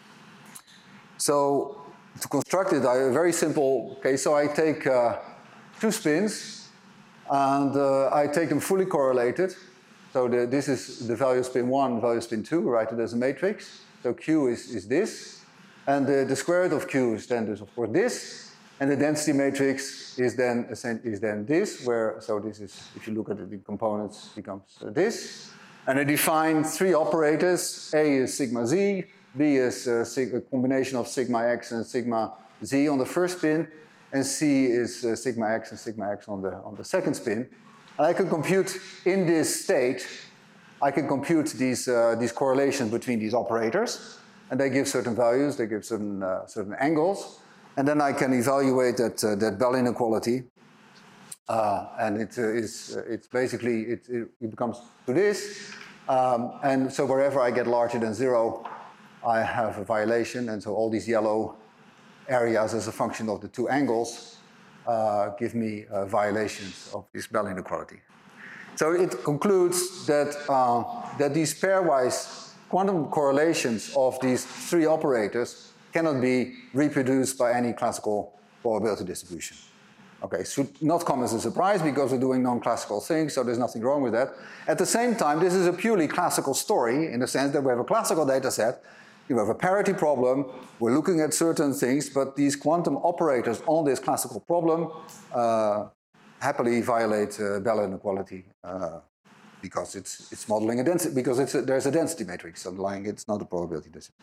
S1: So to construct it, I have a very simple case. So I take uh, two spins, and uh, I take them fully correlated. So the, this is the value of spin one, the value of spin two, write it as a matrix. So Q is, is this, and the, the square root of Q is then this, of course, this. And the density matrix is then is then this, where so this is, if you look at it, the components becomes this, and I define three operators. A is sigma z, B is a, a combination of sigma x and sigma z on the first spin, and C is uh, sigma x and sigma x on the on the second spin. And I can compute in this state, I can compute these uh, these correlations between these operators, and they give certain values, they give certain uh, certain angles. And then I can evaluate that, uh, that Bell inequality. Uh, and it uh, is, uh, it's basically, it, it becomes to this. Um, and so wherever I get larger than zero, I have a violation. And so all these yellow areas as a function of the two angles uh, give me uh, violations of this Bell inequality. So it concludes that, uh, that these pairwise quantum correlations of these three operators cannot be reproduced by any classical probability distribution. Okay, should not come as a surprise because we're doing non-classical things, so there's nothing wrong with that. At the same time, this is a purely classical story in the sense that we have a classical data set, you have a parity problem, we're looking at certain things, but these quantum operators on this classical problem uh, happily violate uh, Bell inequality uh, because it's, it's modeling a density, because it's a, there's a density matrix underlying it, it's not a probability distribution.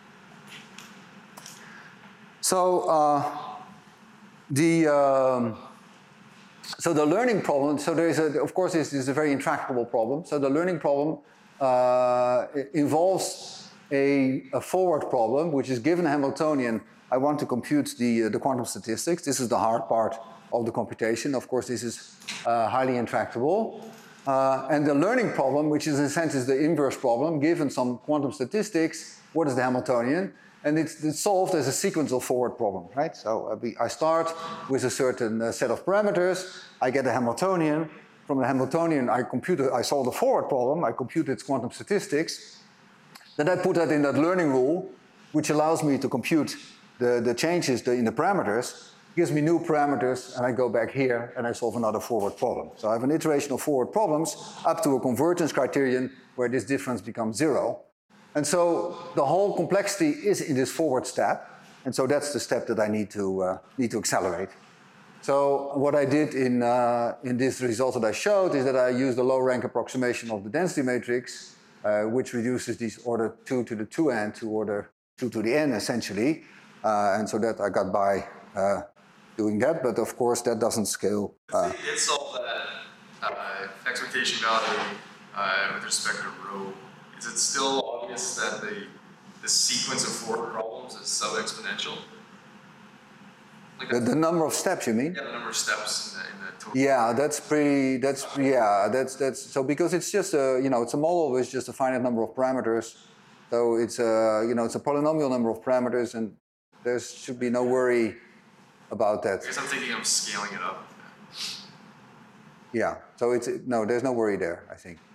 S1: So uh, the um, so the learning problem. So there is a, of course this is a very intractable problem. So the learning problem uh, involves a, a forward problem, which is given a Hamiltonian. I want to compute the uh, the quantum statistics. This is the hard part of the computation. Of course, this is uh, highly intractable. Uh, and the learning problem, which is in a sense is the inverse problem, given some quantum statistics. What is the Hamiltonian? And it's, it's solved as a sequence of forward problems, right? So I start with a certain uh, set of parameters. I get a Hamiltonian. From the Hamiltonian, I compute, I solve the forward problem. I compute its quantum statistics. Then I put that in that learning rule, which allows me to compute the, the changes in the parameters, gives me new parameters, and I go back here and I solve another forward problem. So I have an iteration of forward problems up to a convergence criterion where this difference becomes zero. And so the whole complexity is in this forward step, and so that's the step that I need to uh, need to accelerate. So what I did in uh, in this result that I showed is that I used a low-rank approximation of the density matrix, uh, which reduces these order two to the two n to order two to the n essentially, uh, and so that I got by uh, doing that. But of course, that doesn't scale. Uh,
S3: it did solve that uh, expectation value uh, with respect to rho. Is it still obvious that the, the sequence of forward problems is sub-exponential? Like
S1: The,
S3: a,
S1: the number of steps, you mean?
S3: yeah, the number of steps in the, in the total.
S1: Yeah, that's pretty. That's yeah. That's that's so because it's just a you know it's a model with just a finite number of parameters. So it's a you know it's a polynomial number of parameters, and there should be no worry about that.
S3: I guess I'm thinking of scaling it up.
S1: Yeah. So it's no, there's no worry there, I think.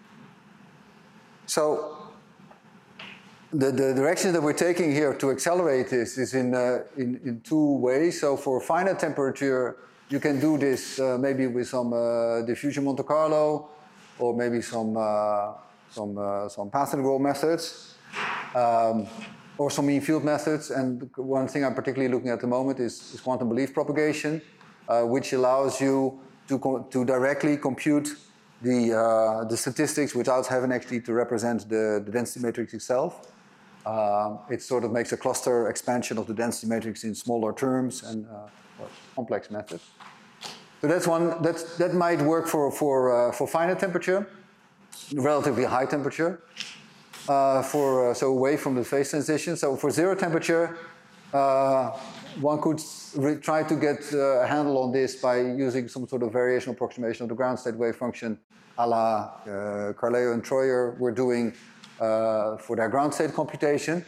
S1: So the the direction that we're taking here to accelerate this is in uh, in in two ways. So for finite temperature, you can do this uh, maybe with some uh, diffusion Monte Carlo, or maybe some uh, some uh, some path integral methods, um, or some mean field methods. And one thing I'm particularly looking at at the moment is, is quantum belief propagation, uh, which allows you to co to directly compute the uh, the statistics without having actually to represent the, the density matrix itself. Uh, it sort of makes a cluster expansion of the density matrix in smaller terms and uh, well, complex method. So that's one that's, that might work for for uh, for finite temperature, relatively high temperature. Uh, for uh, so away from the phase transition. So for zero temperature, uh, one could try to get uh, a handle on this by using some sort of variational approximation of the ground state wave function, a la uh, Carleo and Troyer were doing uh, for their ground state computation.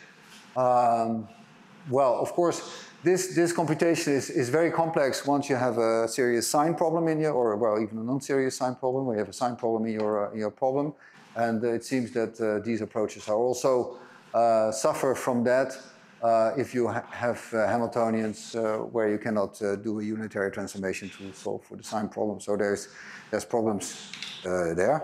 S1: Um, well, of course, this this computation is, is very complex once you have a serious sign problem in your, or well, even a non-serious sign problem, where you have a sign problem in your uh, in your problem. And uh, it seems that uh, these approaches are also uh, suffer from that uh, if you ha have uh, Hamiltonians uh, where you cannot uh, do a unitary transformation to solve for the sign problem. So there's there's problems uh, there.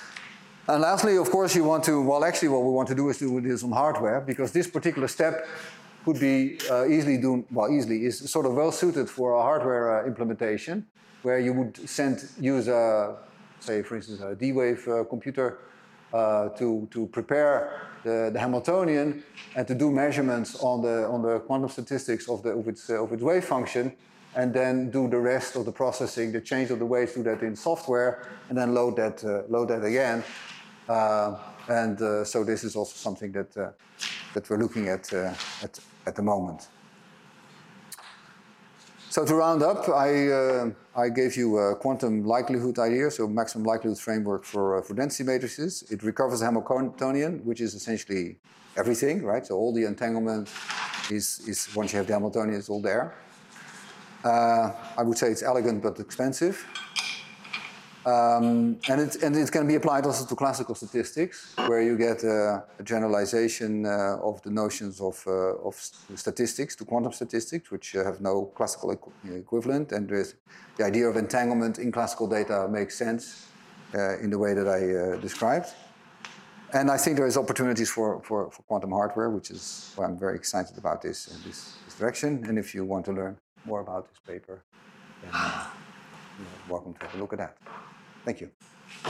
S1: And lastly, of course, you want to, well, actually what we want to do is do this on hardware, because this particular step could be uh, easily done, well, easily, is sort of well suited for a hardware uh, implementation, where you would send, use a, say, for instance, a D-wave uh, computer uh, to, to prepare the, the Hamiltonian and to do measurements on the, on the quantum statistics of, the, of, its, uh, of its wave function, and then do the rest of the processing, the change of the waves, do that in software, and then load that, uh, load that again. Uh, and uh, so this is also something that, uh, that we're looking at, uh, at at the moment. So to round up, I, uh, I gave you a quantum likelihood idea, so maximum likelihood framework for, uh, for density matrices. It recovers Hamiltonian, which is essentially everything, right? So all the entanglement is, is once you have the Hamiltonian, it's all there. Uh, I would say it's elegant but expensive. Um, and, it, and it can be applied also to classical statistics, where you get uh, a generalization uh, of the notions of, uh, of statistics to quantum statistics, which uh, have no classical equ equivalent. And the idea of entanglement in classical data makes sense uh, in the way that I uh, described. And I think there is opportunities for, for, for quantum hardware, which is why I'm very excited about this in this, this direction. And if you want to learn more about this paper, then uh, you're welcome to have a look at that. Thank you.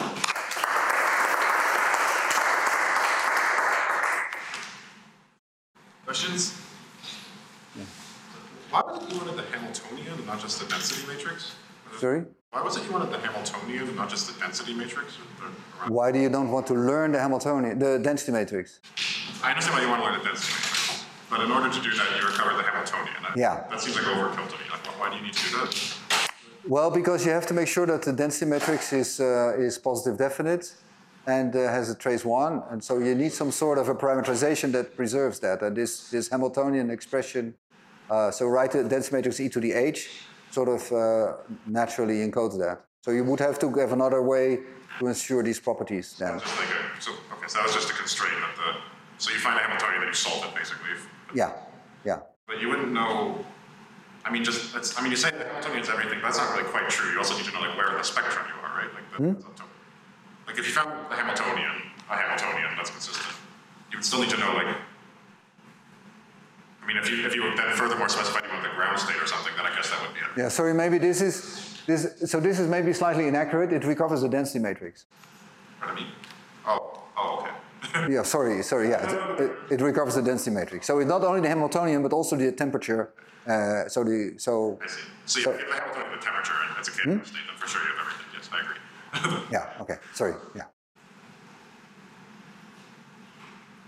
S3: Questions?
S1: Yeah.
S6: Why was it you wanted the Hamiltonian and not just the density matrix?
S1: Sorry?
S6: Why was it you wanted the Hamiltonian and not just the density matrix?
S1: Why do you don't want to learn the Hamiltonian, the density matrix?
S6: I understand why you want to learn the density matrix, but in order to do that, you recover the Hamiltonian. That,
S1: Yeah.
S6: That seems like overkill to me. Like, why do you need to do that?
S1: Well, because you have to make sure that the density matrix is, uh, is positive definite and uh, has a trace one. And so you need some sort of a parameterization that preserves that. And this, this Hamiltonian expression, uh, so write the density matrix e to the h, sort of uh, naturally encodes that. So you would have to have another way to ensure these properties then.
S6: Just like a, so, okay, so that was just a constraint of the, so you find a Hamiltonian, then you solve it basically.
S1: Yeah, yeah.
S6: But you wouldn't know, I mean, just, that's, I mean, you say the Hamiltonian is everything, but that's not really quite true. You also need to know, like, where in the spectrum you are, right? Like, the,
S1: Hmm?
S6: that's up to, like, if you found the Hamiltonian, a Hamiltonian that's consistent, you would still need to know, like, I mean, if you, if you would then furthermore specified you want the ground state or something, then I guess that would be it.
S1: Yeah, sorry, maybe this is, this, so this is maybe slightly inaccurate. It recovers the density matrix.
S6: Pardon me? Oh, oh, okay.
S1: Yeah, sorry, sorry, yeah, it, it, it recovers the density matrix. So it's not only the Hamiltonian, but also the temperature. Uh, so the, so.
S6: I see. So,
S1: so
S6: if you have the Hamiltonian, the temperature, and it's a K
S1: hmm?
S6: state, then for sure you have everything. Yes, I agree.
S1: Yeah, okay, sorry, yeah.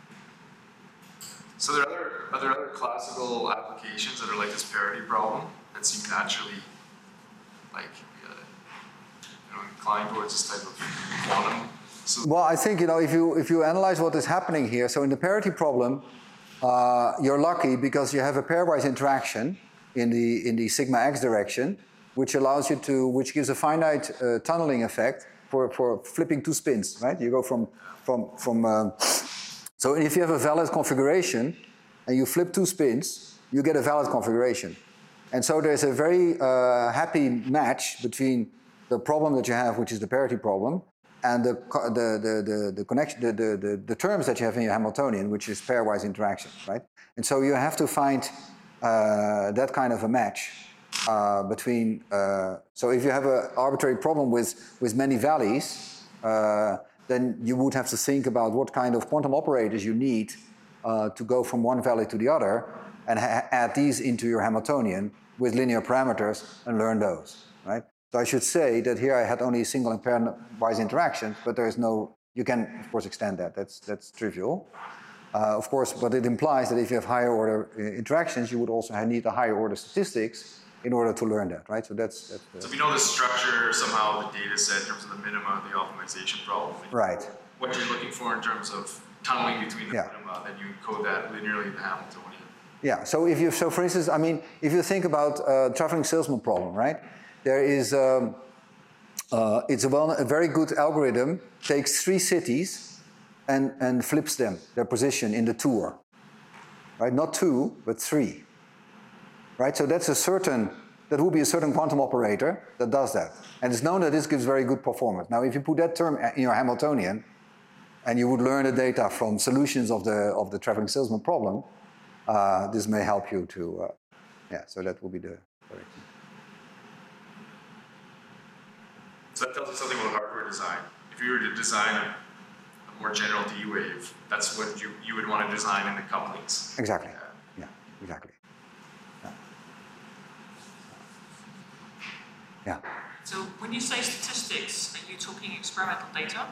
S3: So there are other, are there other classical applications that are like this parity problem? that seem naturally like uh, you know, inclined towards this type of quantum. So
S1: Well, I think, you know, if you, if you analyze what is happening here, so in the parity problem, uh, you're lucky because you have a pairwise interaction in the, in the sigma x direction, which allows you to, which gives a finite uh, tunneling effect for, for flipping two spins, right? You go from, from, from um, so if you have a valid configuration and you flip two spins, you get a valid configuration. And so there's a very uh, happy match between the problem that you have, which is the parity problem, and the, the, the, the, the connection, the, the, the, the terms that you have in your Hamiltonian, which is pairwise interaction, right? And so you have to find uh, that kind of a match uh, between, uh, so if you have an arbitrary problem with, with many values, uh, then you would have to think about what kind of quantum operators you need uh, to go from one value to the other, and ha add these into your Hamiltonian with linear parameters and learn those, right? So I should say that here I had only a single and pairwise interaction, but there is no, you can of course extend that, that's, that's trivial. Uh, of course, but it implies that if you have higher order uh, interactions, you would also need a higher order statistics in order to learn that, right? So that's... that's uh,
S3: so if you know the structure, somehow the data set in terms of the minima, the optimization problem,
S1: right.
S3: what you're looking for in terms of tunneling between the
S1: Yeah.
S3: minima, then you encode that linearly in the Hamiltonian.
S1: Yeah, so if you, so for instance, I mean, if you think about uh, traveling salesman problem, right? There is, um, uh, it's a, well, a very good algorithm, takes three cities and, and flips them, their position in the tour, right? Not two, but three, right? So that's a certain, that will be a certain quantum operator that does that. And it's known that this gives very good performance. Now, if you put that term in your Hamiltonian, and you would learn the data from solutions of the, of the traveling salesman problem, uh, this may help you to, uh, yeah, so that will be the direction.
S3: So that tells you something about hardware design. If you were to design a, a more general D wave, that's what you, you would want to design in the couplings.
S1: Exactly. Yeah, exactly. Yeah. Yeah.
S2: So when you say statistics, are you talking experimental data?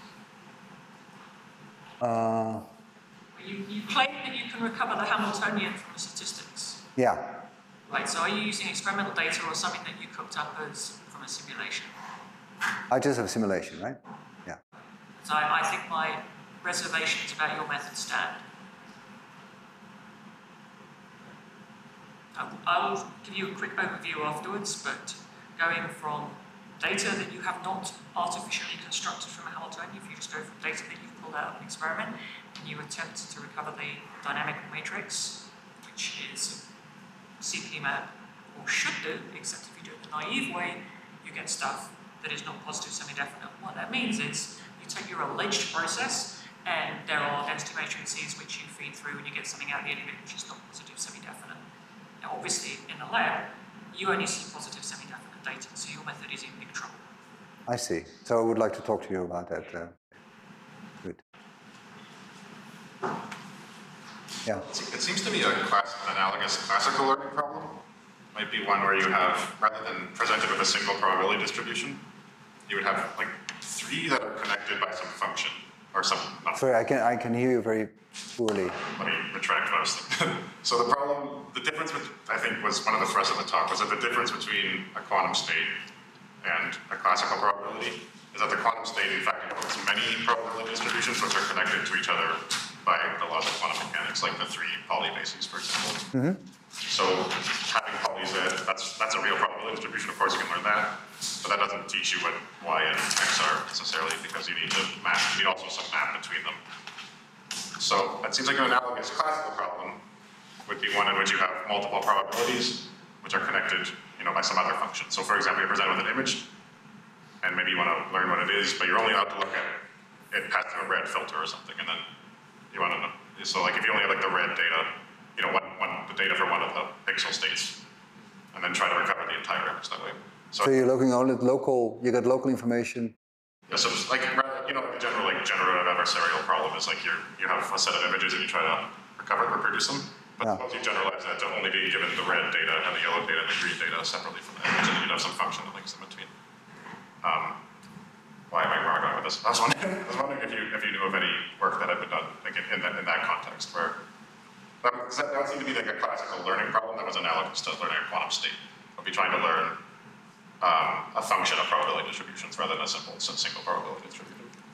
S1: Uh,
S2: You, you claim that you can recover the Hamiltonian from the statistics.
S1: yeah.
S2: Right, so are you using experimental data or something that you cooked up as from a simulation?
S1: I just have a simulation, right? Yeah.
S2: So I, I think my reservations about your method stand. I, I will give you a quick overview afterwards, but going from data that you have not artificially constructed from a Hamiltonian, if you just go from data that you've pulled out of an experiment, and you attempt to recover the dynamic matrix, which is C P map, or should do, except if you do it the naive way, you get stuff that is not positive semi-definite. What that means is you take your alleged process, and there are density matrices which you feed through, and you get something out at the end of it which is not positive semi-definite. Now, obviously, in the lab, you only see positive semi-definite data, so your method is in big trouble.
S1: I see. So I would like to talk to you about that. Uh, good. Yeah.
S6: It seems to me a class, analogous classical learning problem might be one where you have, rather than presented with a single probability distribution, you would have like three that are connected by some function or some. Not
S1: Sorry, I can I can hear you very poorly.
S6: Let me retract what I was thinking. So the problem, the difference, with, I think, was one of the thrusts of the talk, was that the difference between a quantum state and a classical probability is that the quantum state, in fact, includes many probability distributions which are connected to each other by the laws of quantum mechanics, like the three Pauli bases, for example. Mm-hmm. So having Pauli's, uh, that's that's a real probability distribution. Of course, you can learn that, but that doesn't teach you what y and x are necessarily, because you need to map. You need also some map between them. So that seems like an analogous classical problem would be one in which you have multiple probabilities which are connected, you know, by some other function. So, for example, you're presented with an image, and maybe you want to learn what it is, but you're only allowed to look at it passed through a red filter or something, and then you want to know. So, like, if you only have like the red data, you know, one, one the data for one of the pixel states, and then try to recover the entire image that way. So,
S1: So you're looking only at local. You get local information.
S6: yeah, so it's like, you know, like the general like generative adversarial problem is like you you have a set of images and you try to recover and reproduce them. But
S1: Yeah.
S6: suppose you generalize that to only be given the red data and the yellow data and the green data separately from the image, and then you'd have some function that links them between. Um, why am I where am I going with this? I was wondering, I was wondering if you if you knew of any work that had been done like in, in that in that context where that, that would seem to be like a classical learning problem that was analogous to learning a quantum state. would be trying to learn um, a function of probability distributions rather than a simple single probability distribution.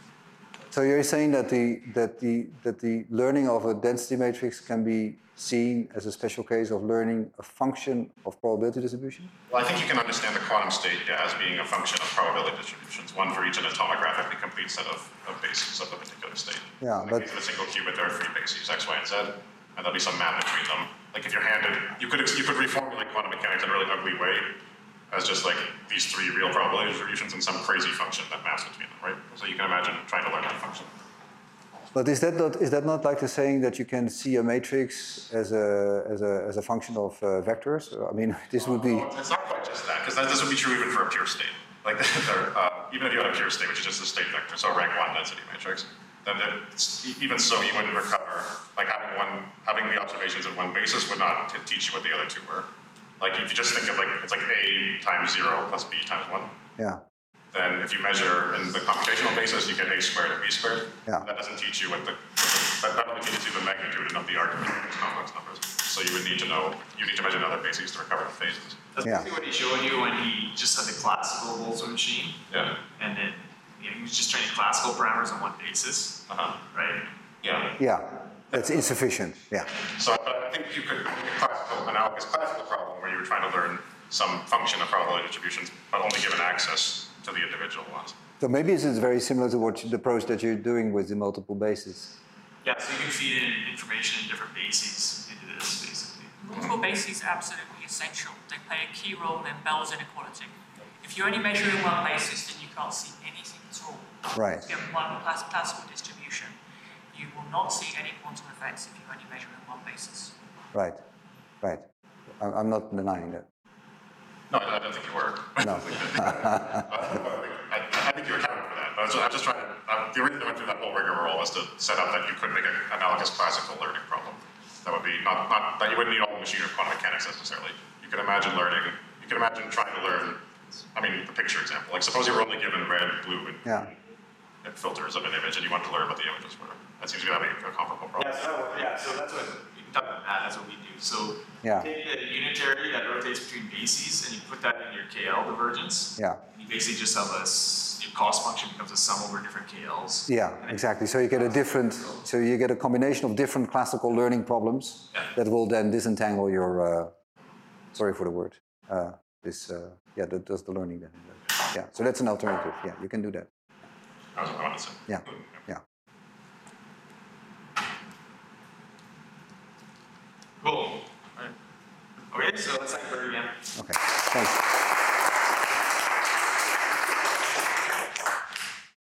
S1: So you're saying that the that the that the learning of a density matrix can be seen as a special case of learning a function of probability distribution?
S6: Well, I think you can understand the quantum state yeah, as being a function of probability distributions, one for each an atomographically complete set of, of bases of the particular state.
S1: Yeah,
S6: In the
S1: but
S6: case of a single qubit, there are three bases, x, y, and z, and there'll be some map between them. Like if you're handed, you could you could reformulate quantum mechanics in a really ugly way as just like these three real probability distributions and some crazy function that maps between them, right? So you can imagine trying to learn that function.
S1: But is that not is that not like the saying that you can see a matrix as a as a as a function of uh, vectors? I mean, this would be.
S6: It's not quite just that, because this would be true even for a pure state. Like, uh, even if you had a pure state, which is just a state vector, so a rank one density matrix, then it's, even so, you wouldn't recover. Like having one, having the observations of one basis would not t- teach you what the other two were. Like if you just think of like it's like a times zero plus b times one.
S1: Yeah.
S6: Then if you measure in the computational basis, you get a squared and b squared.
S1: Yeah.
S6: That doesn't teach you what the, that not only teaches you the magnitude of the argument of these complex numbers. So you would need to know, you need to measure other bases to recover the phases.
S3: That's
S1: Yeah.
S3: basically what he showed you when he just had the classical Boltzmann machine.
S6: Yeah.
S3: And then, you know, he was just training classical parameters on one basis,
S6: Uh-huh.
S3: right?
S6: Yeah.
S1: Yeah. That's insufficient. Yeah.
S6: So but I think you could, classical, analogous classical problem where you were trying to learn some function of probability distributions, but only given access to the individual ones.
S1: So maybe this is very similar to what you, the approach that you're doing with the multiple bases.
S3: Yeah, so you can feed in information in different bases into this, basically.
S2: Multiple bases are absolutely essential. They play a key role in Bell's inequality. If you only measure in one basis, then you can't see anything at all.
S1: Right.
S2: If you have one class classical distribution, you will not see any quantum effects if you only measure in one basis.
S1: Right. Right. I'm I'm not denying that.
S6: No, I don't think you were.
S1: No.
S6: I, I think you accounted for that. But I'm just trying to, uh, the reason I went through that whole rigmarole was to set up that you could make an analogous classical learning problem. That would be not, not that you wouldn't need all the machine or quantum mechanics necessarily. You could imagine learning, you could imagine trying to learn, I mean, the picture example. Like suppose you were only given red, blue, and,
S1: Yeah.
S6: and filters of an image and you wanted to learn what the images were. That seems to be having a comparable problem.
S3: Yeah, so, that, yeah, so that's what, you can talk about that, that's what we do. So
S1: Yeah.
S3: take a unitary that rotates between bases and you put that in your K L divergence.
S1: Yeah.
S3: And you basically just have a, s- your cost function becomes a sum over different K Ls.
S1: Yeah, exactly. So you get a different, so you get a combination of different classical learning problems
S3: Yeah.
S1: that will then disentangle your, uh, sorry for the word, uh, this, uh, yeah, that does the learning then. Yeah, so that's an alternative. Yeah, you can do that.
S6: That's what I wanted to say.
S1: Yeah, yeah.
S3: Cool. Alright. Okay, so let's like bird again.
S1: Okay, thanks.